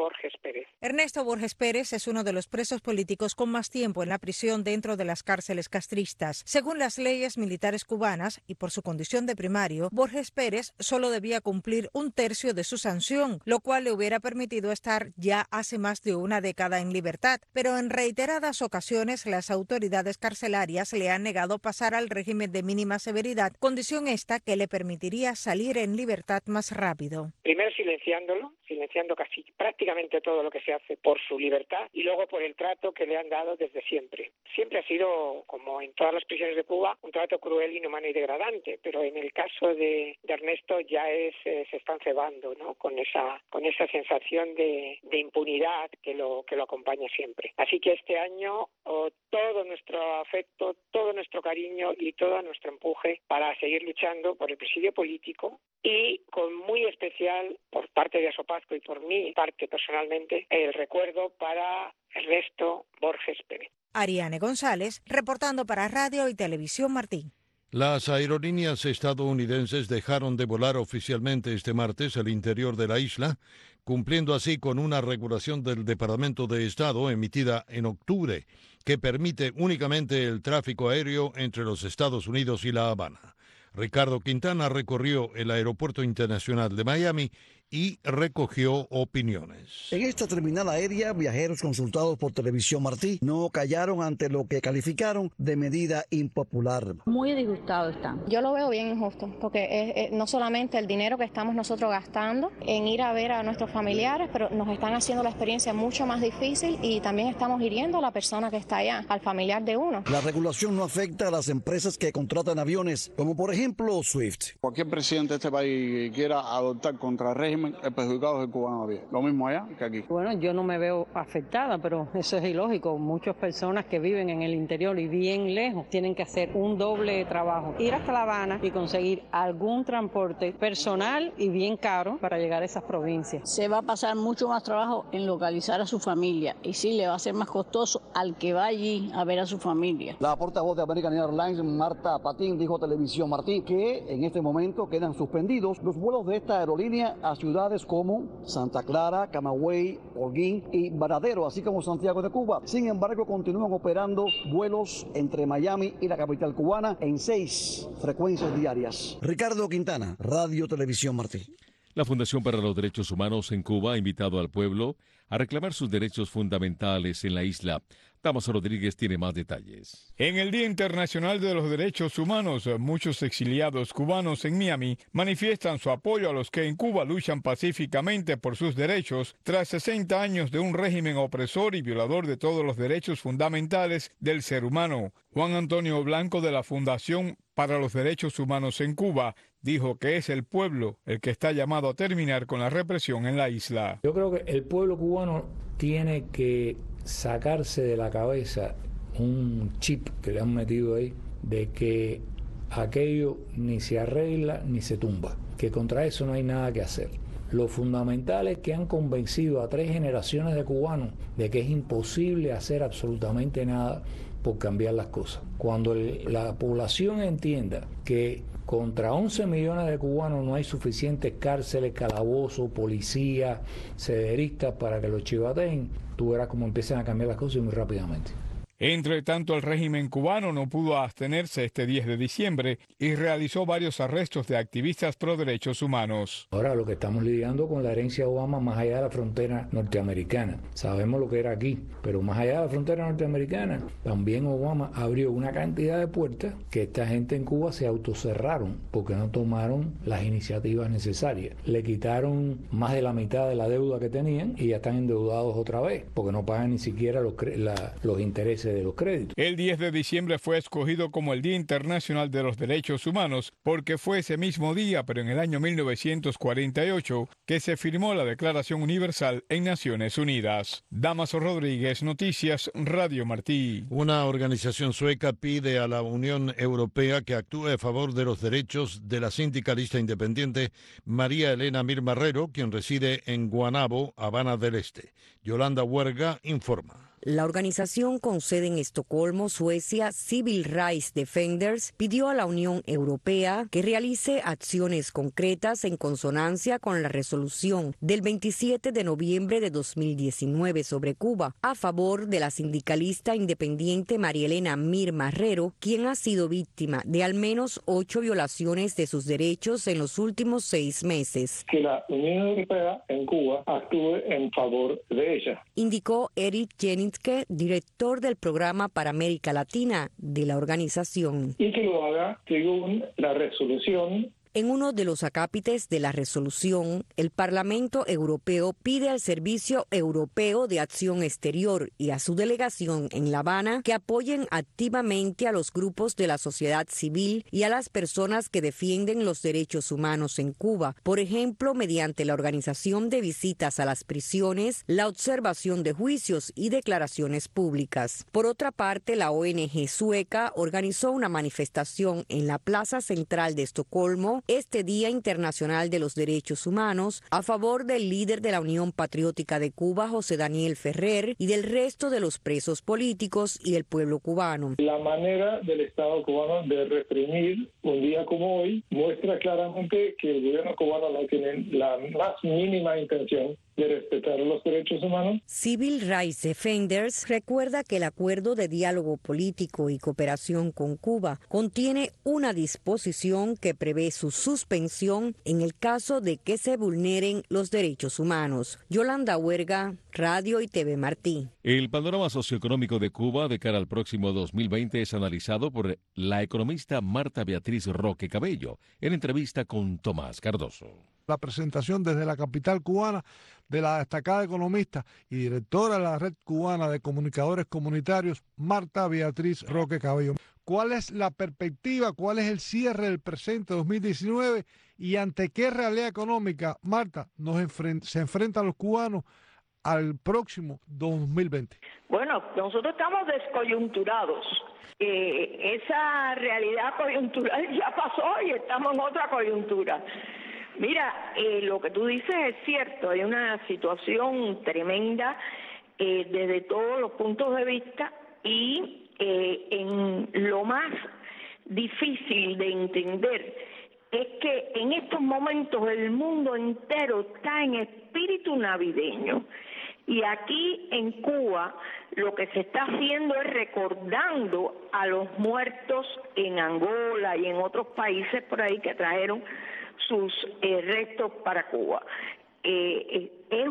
Pérez. Ernesto Borges Pérez es uno de los presos políticos con más tiempo en la prisión dentro de las cárceles castristas. Según las leyes militares cubanas y por su condición de primario, Borges Pérez solo debía cumplir 1/3 de su sanción, lo cual le hubiera permitido estar ya hace más de una década en libertad. Pero en reiteradas ocasiones las autoridades carcelarias le han negado pasar al régimen de mínima severidad, condición esta que le permitiría salir en libertad más rápido. Primero silenciando casi prácticamente todo lo que se hace por su libertad y luego por el trato que le han dado desde siempre. Siempre ha sido, como en todas las prisiones de Cuba, un trato cruel, inhumano y degradante, pero en el caso de Ernesto ya se están cebando, ¿no? con esa sensación de impunidad que lo acompaña siempre. Así que este año todo nuestro afecto, todo nuestro cariño y todo nuestro empuje para seguir luchando por el presidio político y con muy especial por parte de Asopazco y por mi parte personalmente el recuerdo para Ernesto Borges Pérez. Ariane González, reportando para Radio y Televisión Martí. Las aerolíneas estadounidenses dejaron de volar oficialmente este martes al interior de la isla, cumpliendo así con una regulación del Departamento de Estado emitida en octubre, que permite únicamente el tráfico aéreo entre los Estados Unidos y La Habana. Ricardo Quintana recorrió el Aeropuerto Internacional de Miami y recogió opiniones. En esta terminal aérea, viajeros consultados por Televisión Martí no callaron ante lo que calificaron de medida impopular. Muy disgustados están. Yo lo veo bien injusto, porque no solamente el dinero que estamos nosotros gastando en ir a ver a nuestros familiares, pero nos están haciendo la experiencia mucho más difícil y también estamos hiriendo a la persona que está allá, al familiar de uno. La regulación no afecta a las empresas que contratan aviones, como por ejemplo Swift. Cualquier presidente de este país quiera adoptar contra el régimen, el perjudicado es el cubano a pie. Lo mismo allá que aquí. Bueno, yo no me veo afectada, pero eso es ilógico. Muchas personas que viven en el interior y bien lejos tienen que hacer un doble trabajo. Ir hasta La Habana y conseguir algún transporte personal y bien caro para llegar a esas provincias. Se va a pasar mucho más trabajo en localizar a su familia y sí le va a ser más costoso al que va allí a ver a su familia. La portavoz de American Airlines, Marta Patín, dijo a Televisión Martí que en este momento quedan suspendidos los vuelos de esta aerolínea a ciudades como Santa Clara, Camagüey, Holguín y Varadero, así como Santiago de Cuba. Sin embargo, continúan operando vuelos entre Miami y la capital cubana en 6 frecuencias diarias. Ricardo Quintana, Radio Televisión Martí. La Fundación para los Derechos Humanos en Cuba ha invitado al pueblo a reclamar sus derechos fundamentales en la isla. Damaso Rodríguez tiene más detalles. En el Día Internacional de los Derechos Humanos, muchos exiliados cubanos en Miami manifiestan su apoyo a los que en Cuba luchan pacíficamente por sus derechos tras 60 años de un régimen opresor y violador de todos los derechos fundamentales del ser humano. Juan Antonio Blanco, de la Fundación para los Derechos Humanos en Cuba, dijo que es el pueblo el que está llamado a terminar con la represión en la isla. Yo creo que el pueblo cubano tiene que sacarse de la cabeza un chip que le han metido ahí de que aquello ni se arregla ni se tumba, que contra eso no hay nada que hacer. Lo fundamental es que han convencido a 3 generaciones de cubanos de que es imposible hacer absolutamente nada por cambiar las cosas. Cuando la población entienda que contra 11 millones de cubanos no hay suficientes cárceles, calabozos, policías, sederistas para que los chivateen, tú verás cómo empiezan a cambiar las cosas muy rápidamente. Entre tanto, el régimen cubano no pudo abstenerse este 10 de diciembre y realizó varios arrestos de activistas pro derechos humanos. Ahora lo que estamos lidiando con la herencia de Obama más allá de la frontera norteamericana. Sabemos lo que era aquí, pero más allá de la frontera norteamericana, también Obama abrió una cantidad de puertas que esta gente en Cuba se autocerraron porque no tomaron las iniciativas necesarias. Le quitaron más de la mitad de la deuda que tenían y ya están endeudados otra vez porque no pagan ni siquiera los intereses de los créditos. El 10 de diciembre fue escogido como el Día Internacional de los Derechos Humanos porque fue ese mismo día, pero en el año 1948, que se firmó la Declaración Universal en Naciones Unidas. Damaso Rodríguez, Noticias, Radio Martí. Una organización sueca pide a la Unión Europea que actúe a favor de los derechos de la sindicalista independiente María Elena Mir Marrero, quien reside en Guanabo, Habana del Este. Yolanda Huerga informa. La organización con sede en Estocolmo, Suecia, Civil Rights Defenders, pidió a la Unión Europea que realice acciones concretas en consonancia con la resolución del 27 de noviembre de 2019 sobre Cuba, a favor de la sindicalista independiente María Elena Mir Marrero, quien ha sido víctima de al menos 8 violaciones de sus derechos en los últimos 6 meses. Que la Unión Europea en Cuba actúe en favor de ella, indicó Eric Jenitzke, director del programa para América Latina de la organización. Y que lo haga según la resolución. En uno de los acápites de la resolución, el Parlamento Europeo pide al Servicio Europeo de Acción Exterior y a su delegación en La Habana que apoyen activamente a los grupos de la sociedad civil y a las personas que defienden los derechos humanos en Cuba, por ejemplo, mediante la organización de visitas a las prisiones, la observación de juicios y declaraciones públicas. Por otra parte, la ONG sueca organizó una manifestación en la Plaza Central de Estocolmo este Día Internacional de los Derechos Humanos a favor del líder de la Unión Patriótica de Cuba, José Daniel Ferrer, y del resto de los presos políticos y el pueblo cubano. La manera del Estado cubano de reprimir un día como hoy muestra claramente que el gobierno cubano no tiene la más mínima intención de respetar los derechos humanos. Civil Rights Defenders recuerda que el acuerdo de diálogo político y cooperación con Cuba contiene una disposición que prevé su suspensión en el caso de que se vulneren los derechos humanos. Yolanda Huerga, Radio y TV Martí. El panorama socioeconómico de Cuba de cara al próximo 2020 es analizado por la economista Marta Beatriz Roque Cabello en entrevista con Tomás Cardoso. La presentación desde la capital cubana de la destacada economista y directora de la Red Cubana de Comunicadores Comunitarios, Marta Beatriz Roque Cabello. ¿Cuál es la perspectiva, cuál es el cierre del presente 2019 y ante qué realidad económica, Marta, se enfrentan los cubanos al próximo 2020? Bueno, nosotros estamos descoyunturados. Esa realidad coyuntural ya pasó y estamos en otra coyuntura. Mira, lo que tú dices es cierto, hay una situación tremenda desde todos los puntos de vista y en lo más difícil de entender es que en estos momentos el mundo entero está en espíritu navideño. Y aquí en Cuba lo que se está haciendo es recordando a los muertos en Angola y en otros países por ahí que trajeron sus restos para Cuba. Es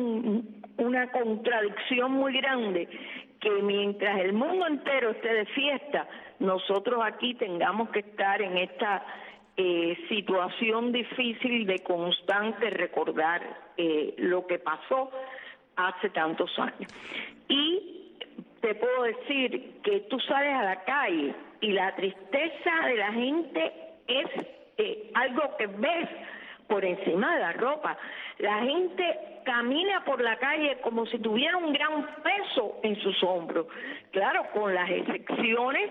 una contradicción muy grande que mientras el mundo entero esté de fiesta, nosotros aquí tengamos que estar en esta situación difícil de constante recordar lo que pasó hace tantos años. Y te puedo decir que tú sales a la calle y la tristeza de la gente es algo que ves por encima de la ropa. La gente camina por la calle como si tuviera un gran peso en sus hombros. Claro, con las excepciones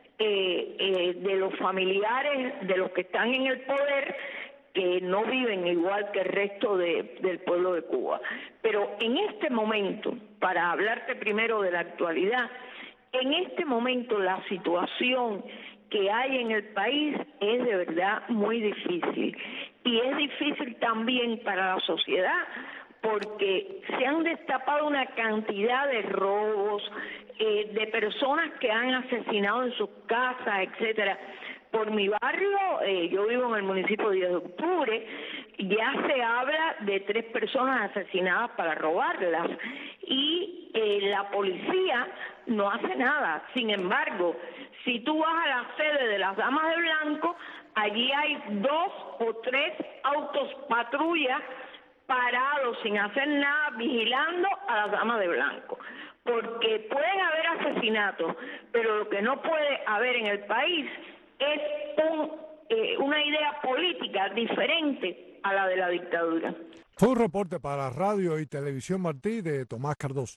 de los familiares de los que están en el poder, que no viven igual que el resto del pueblo de Cuba. Pero en este momento, para hablarte primero de la actualidad, en este momento la situación que hay en el país es de verdad muy difícil. Y es difícil también para la sociedad, porque se han destapado una cantidad de robos, de personas que han asesinado en sus casas, etcétera. Por mi barrio, yo vivo en el municipio de 10 de octubre, ya se habla de 3 personas asesinadas para robarlas y la policía no hace nada. Sin embargo, si tú vas a la sede de las Damas de Blanco, allí hay 2 o 3 autos patrulla parados sin hacer nada, vigilando a las Damas de Blanco. Porque pueden haber asesinatos, pero lo que no puede haber en el país es una idea política diferente a la de la dictadura. Fue un reporte para Radio y Televisión Martí de Tomás Cardoso.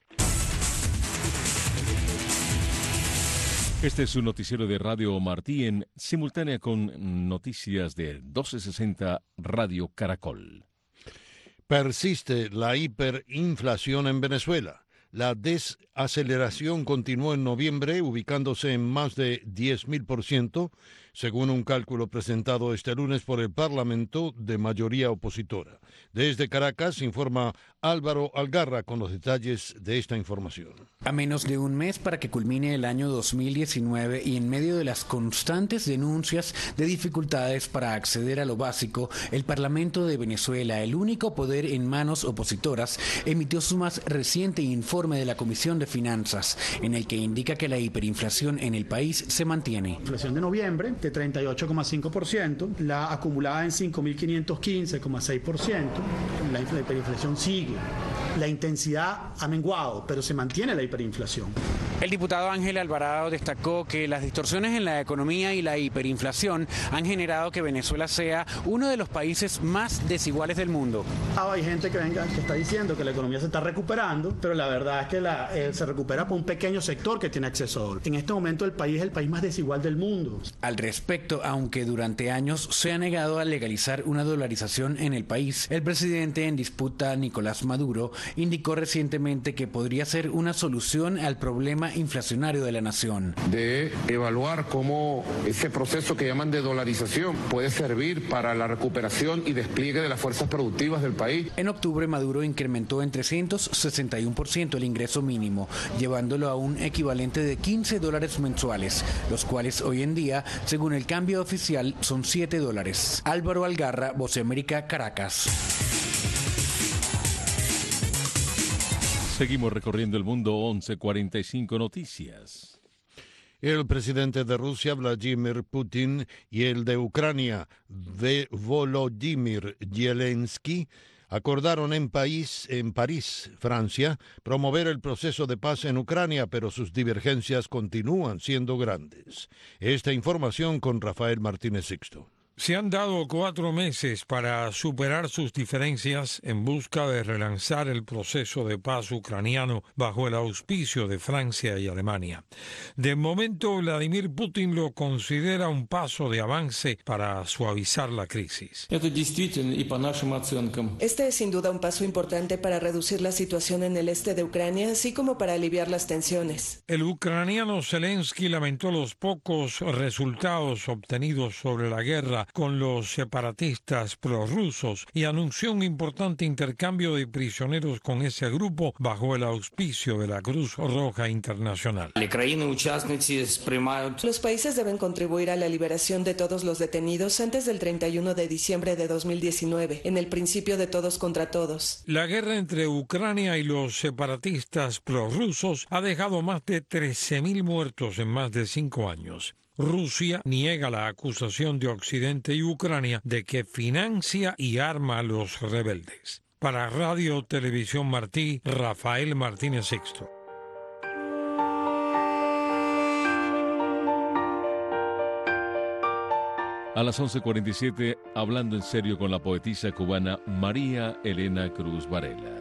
Este es un noticiero de Radio Martí en simultánea con noticias de 1260 Radio Caracol. Persiste la hiperinflación en Venezuela. La desaceleración continuó en noviembre, ubicándose en más de 10.000%, según un cálculo presentado este lunes por el Parlamento de mayoría opositora. Desde Caracas informa Álvaro Algarra con los detalles de esta información. A menos de un mes para que culmine el año 2019 y en medio de las constantes denuncias de dificultades para acceder a lo básico, el Parlamento de Venezuela, el único poder en manos opositoras, emitió su más reciente informe de la Comisión de Finanzas, en el que indica que la hiperinflación en el país se mantiene. Inflación de noviembre de 38,5%, la acumulada en 5.515,6%, la hiperinflación sigue. La intensidad ha menguado, pero se mantiene la hiperinflación. El diputado Ángel Alvarado destacó que las distorsiones en la economía y la hiperinflación han generado que Venezuela sea uno de los países más desiguales del mundo. Hay gente que está diciendo que la economía se está recuperando, pero la verdad es que se recupera por un pequeño sector que tiene acceso a dólares. En este momento el país es el país más desigual del mundo. Al respecto, aunque durante años se ha negado a legalizar una dolarización en el país, el presidente en disputa, Nicolás Maduro, indicó recientemente que podría ser una solución al problema inflacionario de la nación. De evaluar cómo ese proceso que llaman de dolarización puede servir para la recuperación y despliegue de las fuerzas productivas del país. En octubre, Maduro incrementó en 361% el ingreso mínimo, llevándolo a un equivalente de $15 mensuales, los cuales hoy en día, según el cambio oficial, son $7. Álvaro Algarra, Voz de América, Caracas. Seguimos recorriendo el mundo. 11:45 Noticias. El presidente de Rusia, Vladimir Putin, y el de Ucrania, Volodymyr Zelensky, acordaron en París, Francia, promover el proceso de paz en Ucrania, pero sus divergencias continúan siendo grandes. Esta información con Rafael Martínez Sixto. Se han dado 4 meses para superar sus diferencias en busca de relanzar el proceso de paz ucraniano bajo el auspicio de Francia y Alemania. De momento, Vladimir Putin lo considera un paso de avance para suavizar la crisis. Este es sin duda un paso importante para reducir la situación en el este de Ucrania, así como para aliviar las tensiones. El ucraniano Zelensky lamentó los pocos resultados obtenidos sobre la guerra con los separatistas prorrusos y anunció un importante intercambio de prisioneros con ese grupo bajo el auspicio de la Cruz Roja Internacional. Los países deben contribuir a la liberación de todos los detenidos antes del 31 de diciembre de 2019, en el principio de todos contra todos. La guerra entre Ucrania y los separatistas prorrusos ha dejado más de 13.000 muertos en más de 5 años. Rusia niega la acusación de Occidente y Ucrania de que financia y arma a los rebeldes. Para Radio Televisión Martí, Rafael Martínez Sixto. A las 11:47, hablando en serio con la poetisa cubana María Elena Cruz Varela.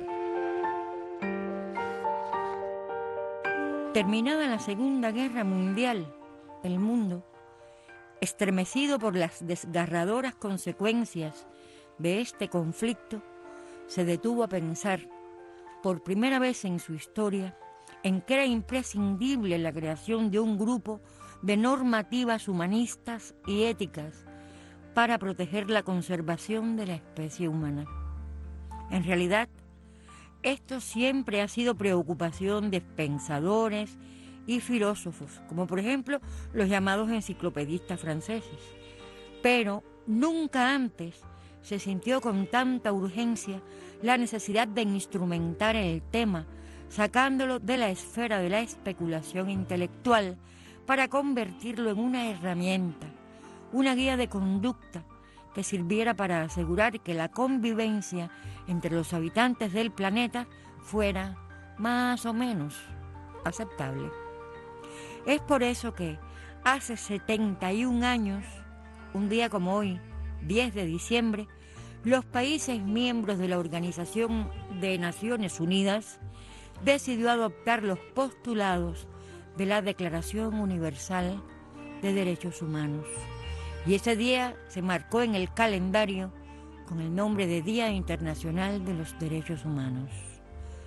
Terminada la Segunda Guerra Mundial, el mundo, estremecido por las desgarradoras consecuencias de este conflicto, se detuvo a pensar, por primera vez en su historia, en que era imprescindible la creación de un grupo de normativas humanistas y éticas para proteger la conservación de la especie humana. En realidad, esto siempre ha sido preocupación de pensadores y filósofos, como por ejemplo los llamados enciclopedistas franceses. Pero nunca antes se sintió con tanta urgencia la necesidad de instrumentar el tema, sacándolo de la esfera de la especulación intelectual para convertirlo en una herramienta, una guía de conducta que sirviera para asegurar que la convivencia entre los habitantes del planeta fuera más o menos aceptable. Es por eso que hace 71 años, un día como hoy, 10 de diciembre, los países miembros de la Organización de Naciones Unidas decidió adoptar los postulados de la Declaración Universal de Derechos Humanos. Y ese día se marcó en el calendario con el nombre de Día Internacional de los Derechos Humanos.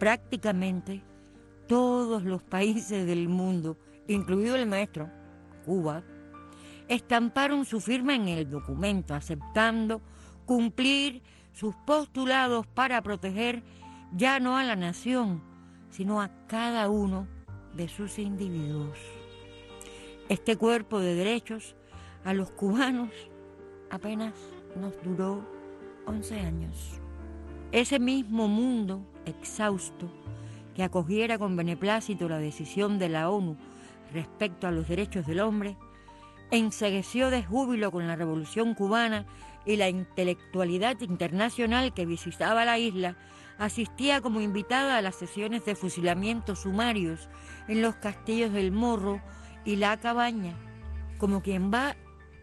prácticamente todos los países del mundo, incluido el nuestro, Cuba, estamparon su firma en el documento, aceptando cumplir sus postulados para proteger ya no a la nación, sino a cada uno de sus individuos. Este cuerpo de derechos a los cubanos apenas nos duró 11 años. Ese mismo mundo exhausto que acogiera con beneplácito la decisión de la ONU respecto a los derechos del hombre, encegueció de júbilo con la Revolución Cubana y la intelectualidad internacional que visitaba la isla asistía como invitada a las sesiones de fusilamientos sumarios en los castillos del Morro y La Cabaña, como quien va,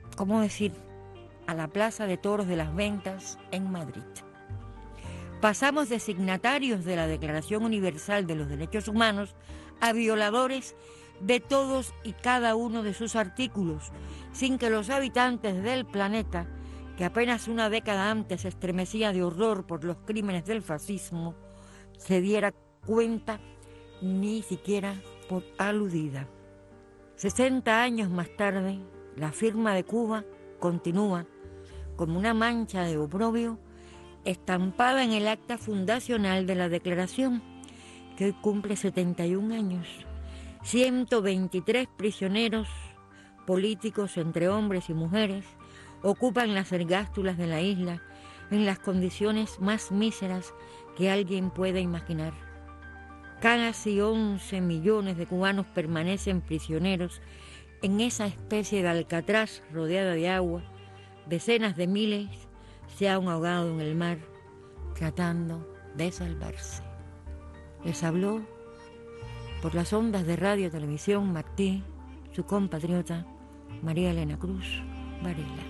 a la Plaza de Toros de las Ventas en Madrid. Pasamos de signatarios de la Declaración Universal de los Derechos Humanos a violadores de todos y cada uno de sus artículos, sin que los habitantes del planeta, que apenas una década antes se estremecía de horror por los crímenes del fascismo, se diera cuenta ni siquiera por aludida. 60 años más tarde, la firma de Cuba continúa como una mancha de oprobio estampada en el acta fundacional de la Declaración, que hoy cumple 71 años. 123 prisioneros políticos entre hombres y mujeres ocupan las ergástulas de la isla en las condiciones más míseras que alguien pueda imaginar. Casi 11 millones de cubanos permanecen prisioneros en esa especie de Alcatraz rodeada de agua. Decenas de miles se han ahogado en el mar tratando de salvarse. Les habló por las ondas de Radio Televisión Martí, su compatriota María Elena Cruz Varela.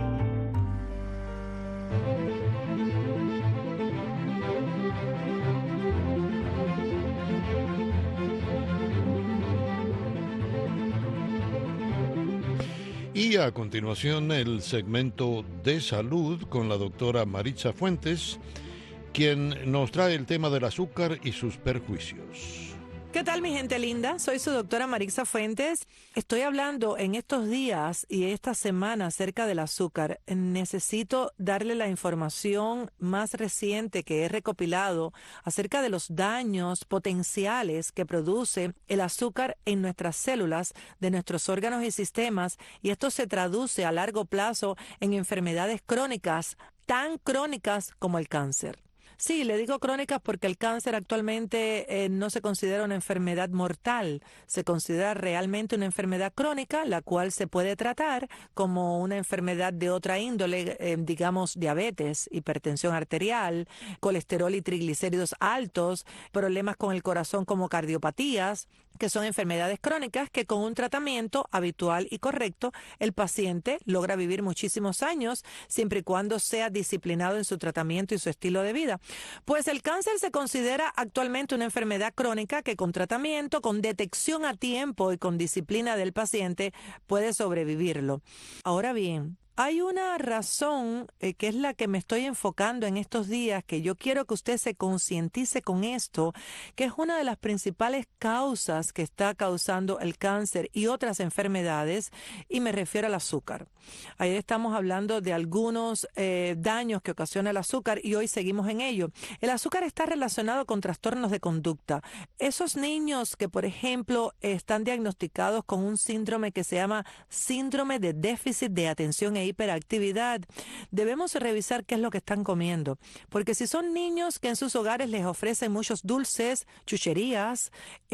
Y a continuación el segmento de salud con la doctora Maritza Fuentes, quien nos trae el tema del azúcar y sus perjuicios. ¿Qué tal, mi gente linda? Soy su doctora Maritza Fuentes. Estoy hablando en estos días y esta semana acerca del azúcar. Necesito darle la información más reciente que he recopilado acerca de los daños potenciales que produce el azúcar en nuestras células, de nuestros órganos y sistemas, y esto se traduce a largo plazo en enfermedades crónicas, tan crónicas como el cáncer. Sí, le digo crónicas porque el cáncer actualmente no se considera una enfermedad mortal, se considera realmente una enfermedad crónica, la cual se puede tratar como una enfermedad de otra índole, digamos diabetes, hipertensión arterial, colesterol y triglicéridos altos, problemas con el corazón como cardiopatías, que son enfermedades crónicas que con un tratamiento habitual y correcto el paciente logra vivir muchísimos años siempre y cuando sea disciplinado en su tratamiento y su estilo de vida. Pues el cáncer se considera actualmente una enfermedad crónica que con tratamiento, con detección a tiempo y con disciplina del paciente puede sobrevivirlo. Ahora bien, hay una razón que es la que me estoy enfocando en estos días, que yo quiero que usted se concientice con esto, que es una de las principales causas que está causando el cáncer y otras enfermedades, y me refiero al azúcar. Ayer estamos hablando de algunos daños que ocasiona el azúcar y hoy seguimos en ello. El azúcar está relacionado con trastornos de conducta. Esos niños que, por ejemplo, están diagnosticados con un síndrome que se llama síndrome de déficit de atención e hiperactividad, debemos revisar qué es lo que están comiendo, porque si son niños que en sus hogares les ofrecen muchos dulces, chucherías,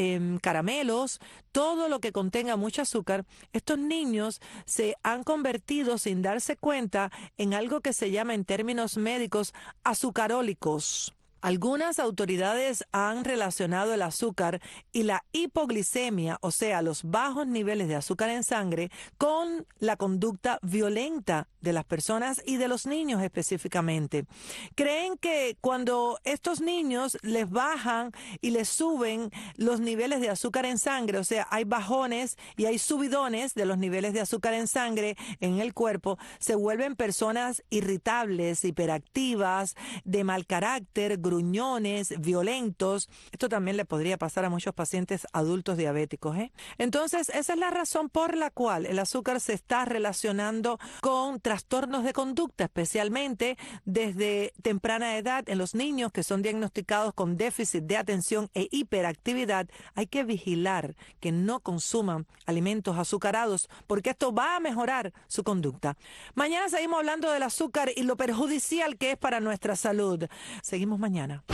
caramelos, todo lo que contenga mucho azúcar, estos niños se han convertido sin darse cuenta en algo que se llama en términos médicos azucarólicos. Algunas autoridades han relacionado el azúcar y la hipoglicemia, o sea, los bajos niveles de azúcar en sangre, con la conducta violenta de las personas y de los niños específicamente. Creen que cuando estos niños les bajan y les suben los niveles de azúcar en sangre, o sea, hay bajones y hay subidones de los niveles de azúcar en sangre en el cuerpo, se vuelven personas irritables, hiperactivas, de mal carácter, gruñones, violentos. Esto también le podría pasar a muchos pacientes adultos diabéticos, ¿eh? Entonces, esa es la razón por la cual el azúcar se está relacionando con trastornos de conducta, especialmente desde temprana edad en los niños que son diagnosticados con déficit de atención e hiperactividad. Hay que vigilar que no consuman alimentos azucarados porque esto va a mejorar su conducta. Mañana seguimos hablando del azúcar y lo perjudicial que es para nuestra salud. Seguimos mañana.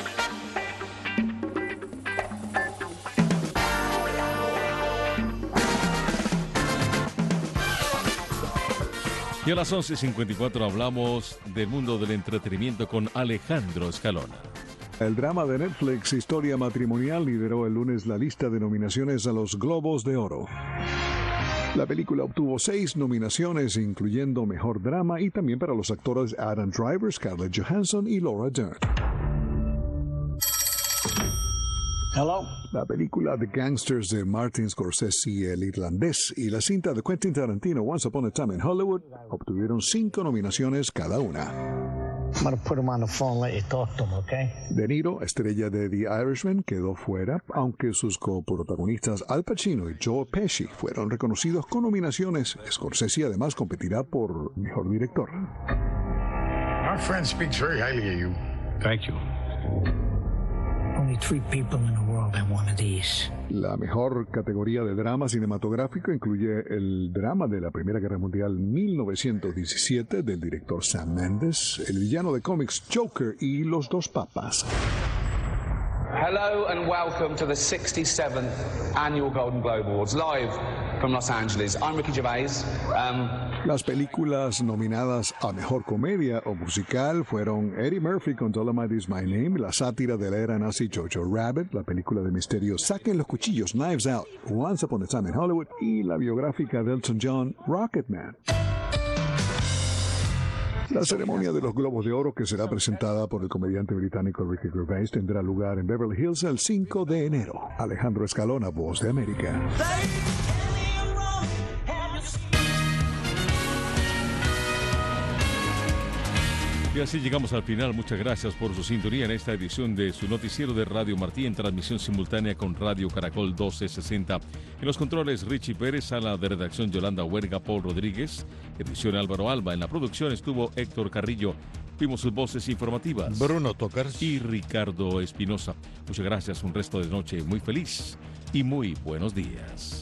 Y a las 11:54 hablamos del mundo del entretenimiento con Alejandro Escalona. El drama de Netflix, Historia Matrimonial, lideró el lunes la lista de nominaciones a los Globos de Oro. La película obtuvo 6 nominaciones, incluyendo Mejor Drama, y también para los actores Adam Driver, Scarlett Johansson y Laura Dern. Hello. La película The Gangsters de Martin Scorsese, El Irlandés, y la cinta de Quentin Tarantino, Once Upon a Time in Hollywood, obtuvieron 5 nominaciones cada una. I'm going to put him on the phone, let you talk to him, okay? De Niro, estrella de The Irishman, quedó fuera, aunque sus coprotagonistas Al Pacino y Joe Pesci fueron reconocidos con nominaciones. Scorsese además competirá por Mejor Director. Our friend speaks very highly of you. Thank you. Only 3 people in the world have one of these. La mejor categoría de drama cinematográfico incluye el drama de la Primera Guerra Mundial 1917 del director Sam Mendes, el villano de cómics Joker y Los Dos Papas. Hello and welcome to the 67th Annual Golden Globe Awards, live from Los Angeles. I'm Ricky Gervais. Las películas nominadas a Mejor Comedia o Musical fueron Eddie Murphy con Dolomite Is My Name, la sátira de la era nazi Jojo Rabbit, la película de misterio Saquen los Cuchillos, Knives Out, Once Upon a Time in Hollywood, y la biográfica de Elton John, Rocketman. La ceremonia de los Globos de Oro, que será presentada por el comediante británico Ricky Gervais, tendrá lugar en Beverly Hills el 5 de enero. Alejandro Escalona, Voz de América. Y así llegamos al final. Muchas gracias por su sintonía en esta edición de su noticiero de Radio Martí, en transmisión simultánea con Radio Caracol 1260. En los controles, Richie Pérez, a la de redacción Yolanda Huerga, Paul Rodríguez, edición Álvaro Alba. En la producción estuvo Héctor Carrillo. Fuimos sus voces informativas, Bruno Tocars y Ricardo Espinosa. Muchas gracias, un resto de noche muy feliz y muy buenos días.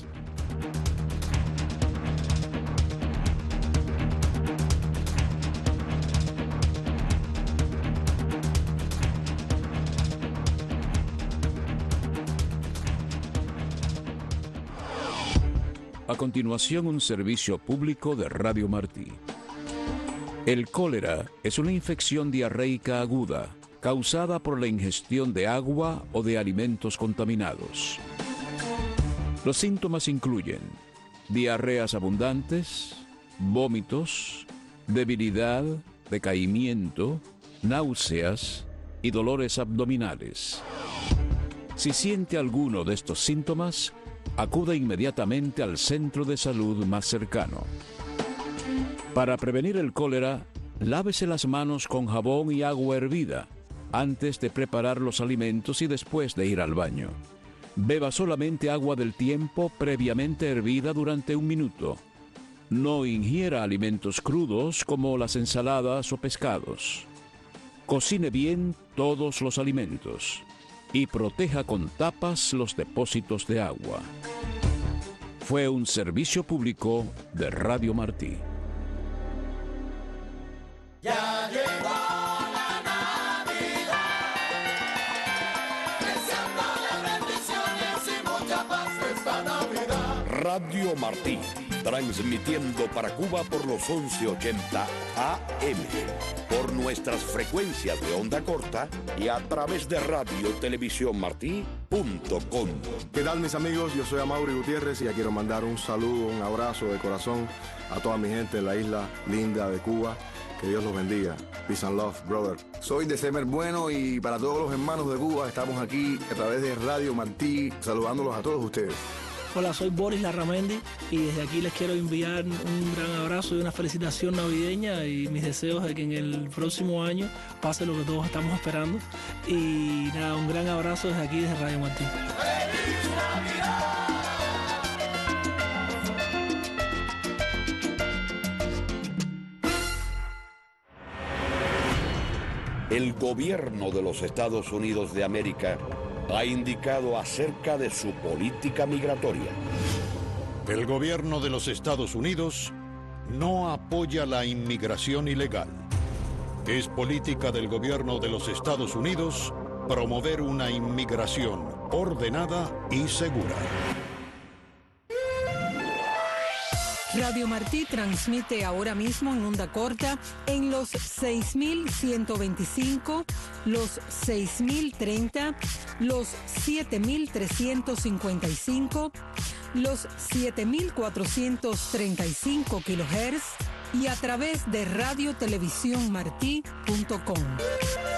A continuación, un servicio público de Radio Martí. El cólera es una infección diarreica aguda causada por la ingestión de agua o de alimentos contaminados. Los síntomas incluyen diarreas abundantes, vómitos, debilidad, decaimiento, náuseas y dolores abdominales. Si siente alguno de estos síntomas, acuda inmediatamente al centro de salud más cercano. Para prevenir el cólera, lávese las manos con jabón y agua hervida antes de preparar los alimentos y después de ir al baño. Beba solamente agua del tiempo previamente hervida durante 1 minuto. No ingiera alimentos crudos como las ensaladas o pescados. Cocine bien todos los alimentos y proteja con tapas los depósitos de agua. Fue un servicio público de Radio Martí. Ya llegó la Navidad, deseándole bendiciones y mucha paz esta Navidad. Radio Martí, transmitiendo para Cuba por los 1180 AM, por nuestras frecuencias de onda corta y a través de radiotelevisiónmartí.com. ¿Qué tal, mis amigos? Yo soy Amaury Gutiérrez y ya quiero mandar un saludo, un abrazo de corazón a toda mi gente en la isla linda de Cuba. Que Dios los bendiga. Peace and love, brother. Soy de Semer Bueno y para todos los hermanos de Cuba estamos aquí a través de Radio Martí saludándolos a todos ustedes. Hola, soy Boris Larramendi y desde aquí les quiero enviar un gran abrazo y una felicitación navideña y mis deseos de que en el próximo año pase lo que todos estamos esperando. Y nada, un gran abrazo desde aquí, desde Radio Martí. El gobierno de los Estados Unidos de América ha indicado acerca de su política migratoria. El gobierno de los Estados Unidos no apoya la inmigración ilegal. Es política del gobierno de los Estados Unidos promover una inmigración ordenada y segura. Radio Martí transmite ahora mismo en onda corta en los 6.125, los 6.030, los 7.355, los 7.435 kHz y a través de radiotelevisiónmartí.com.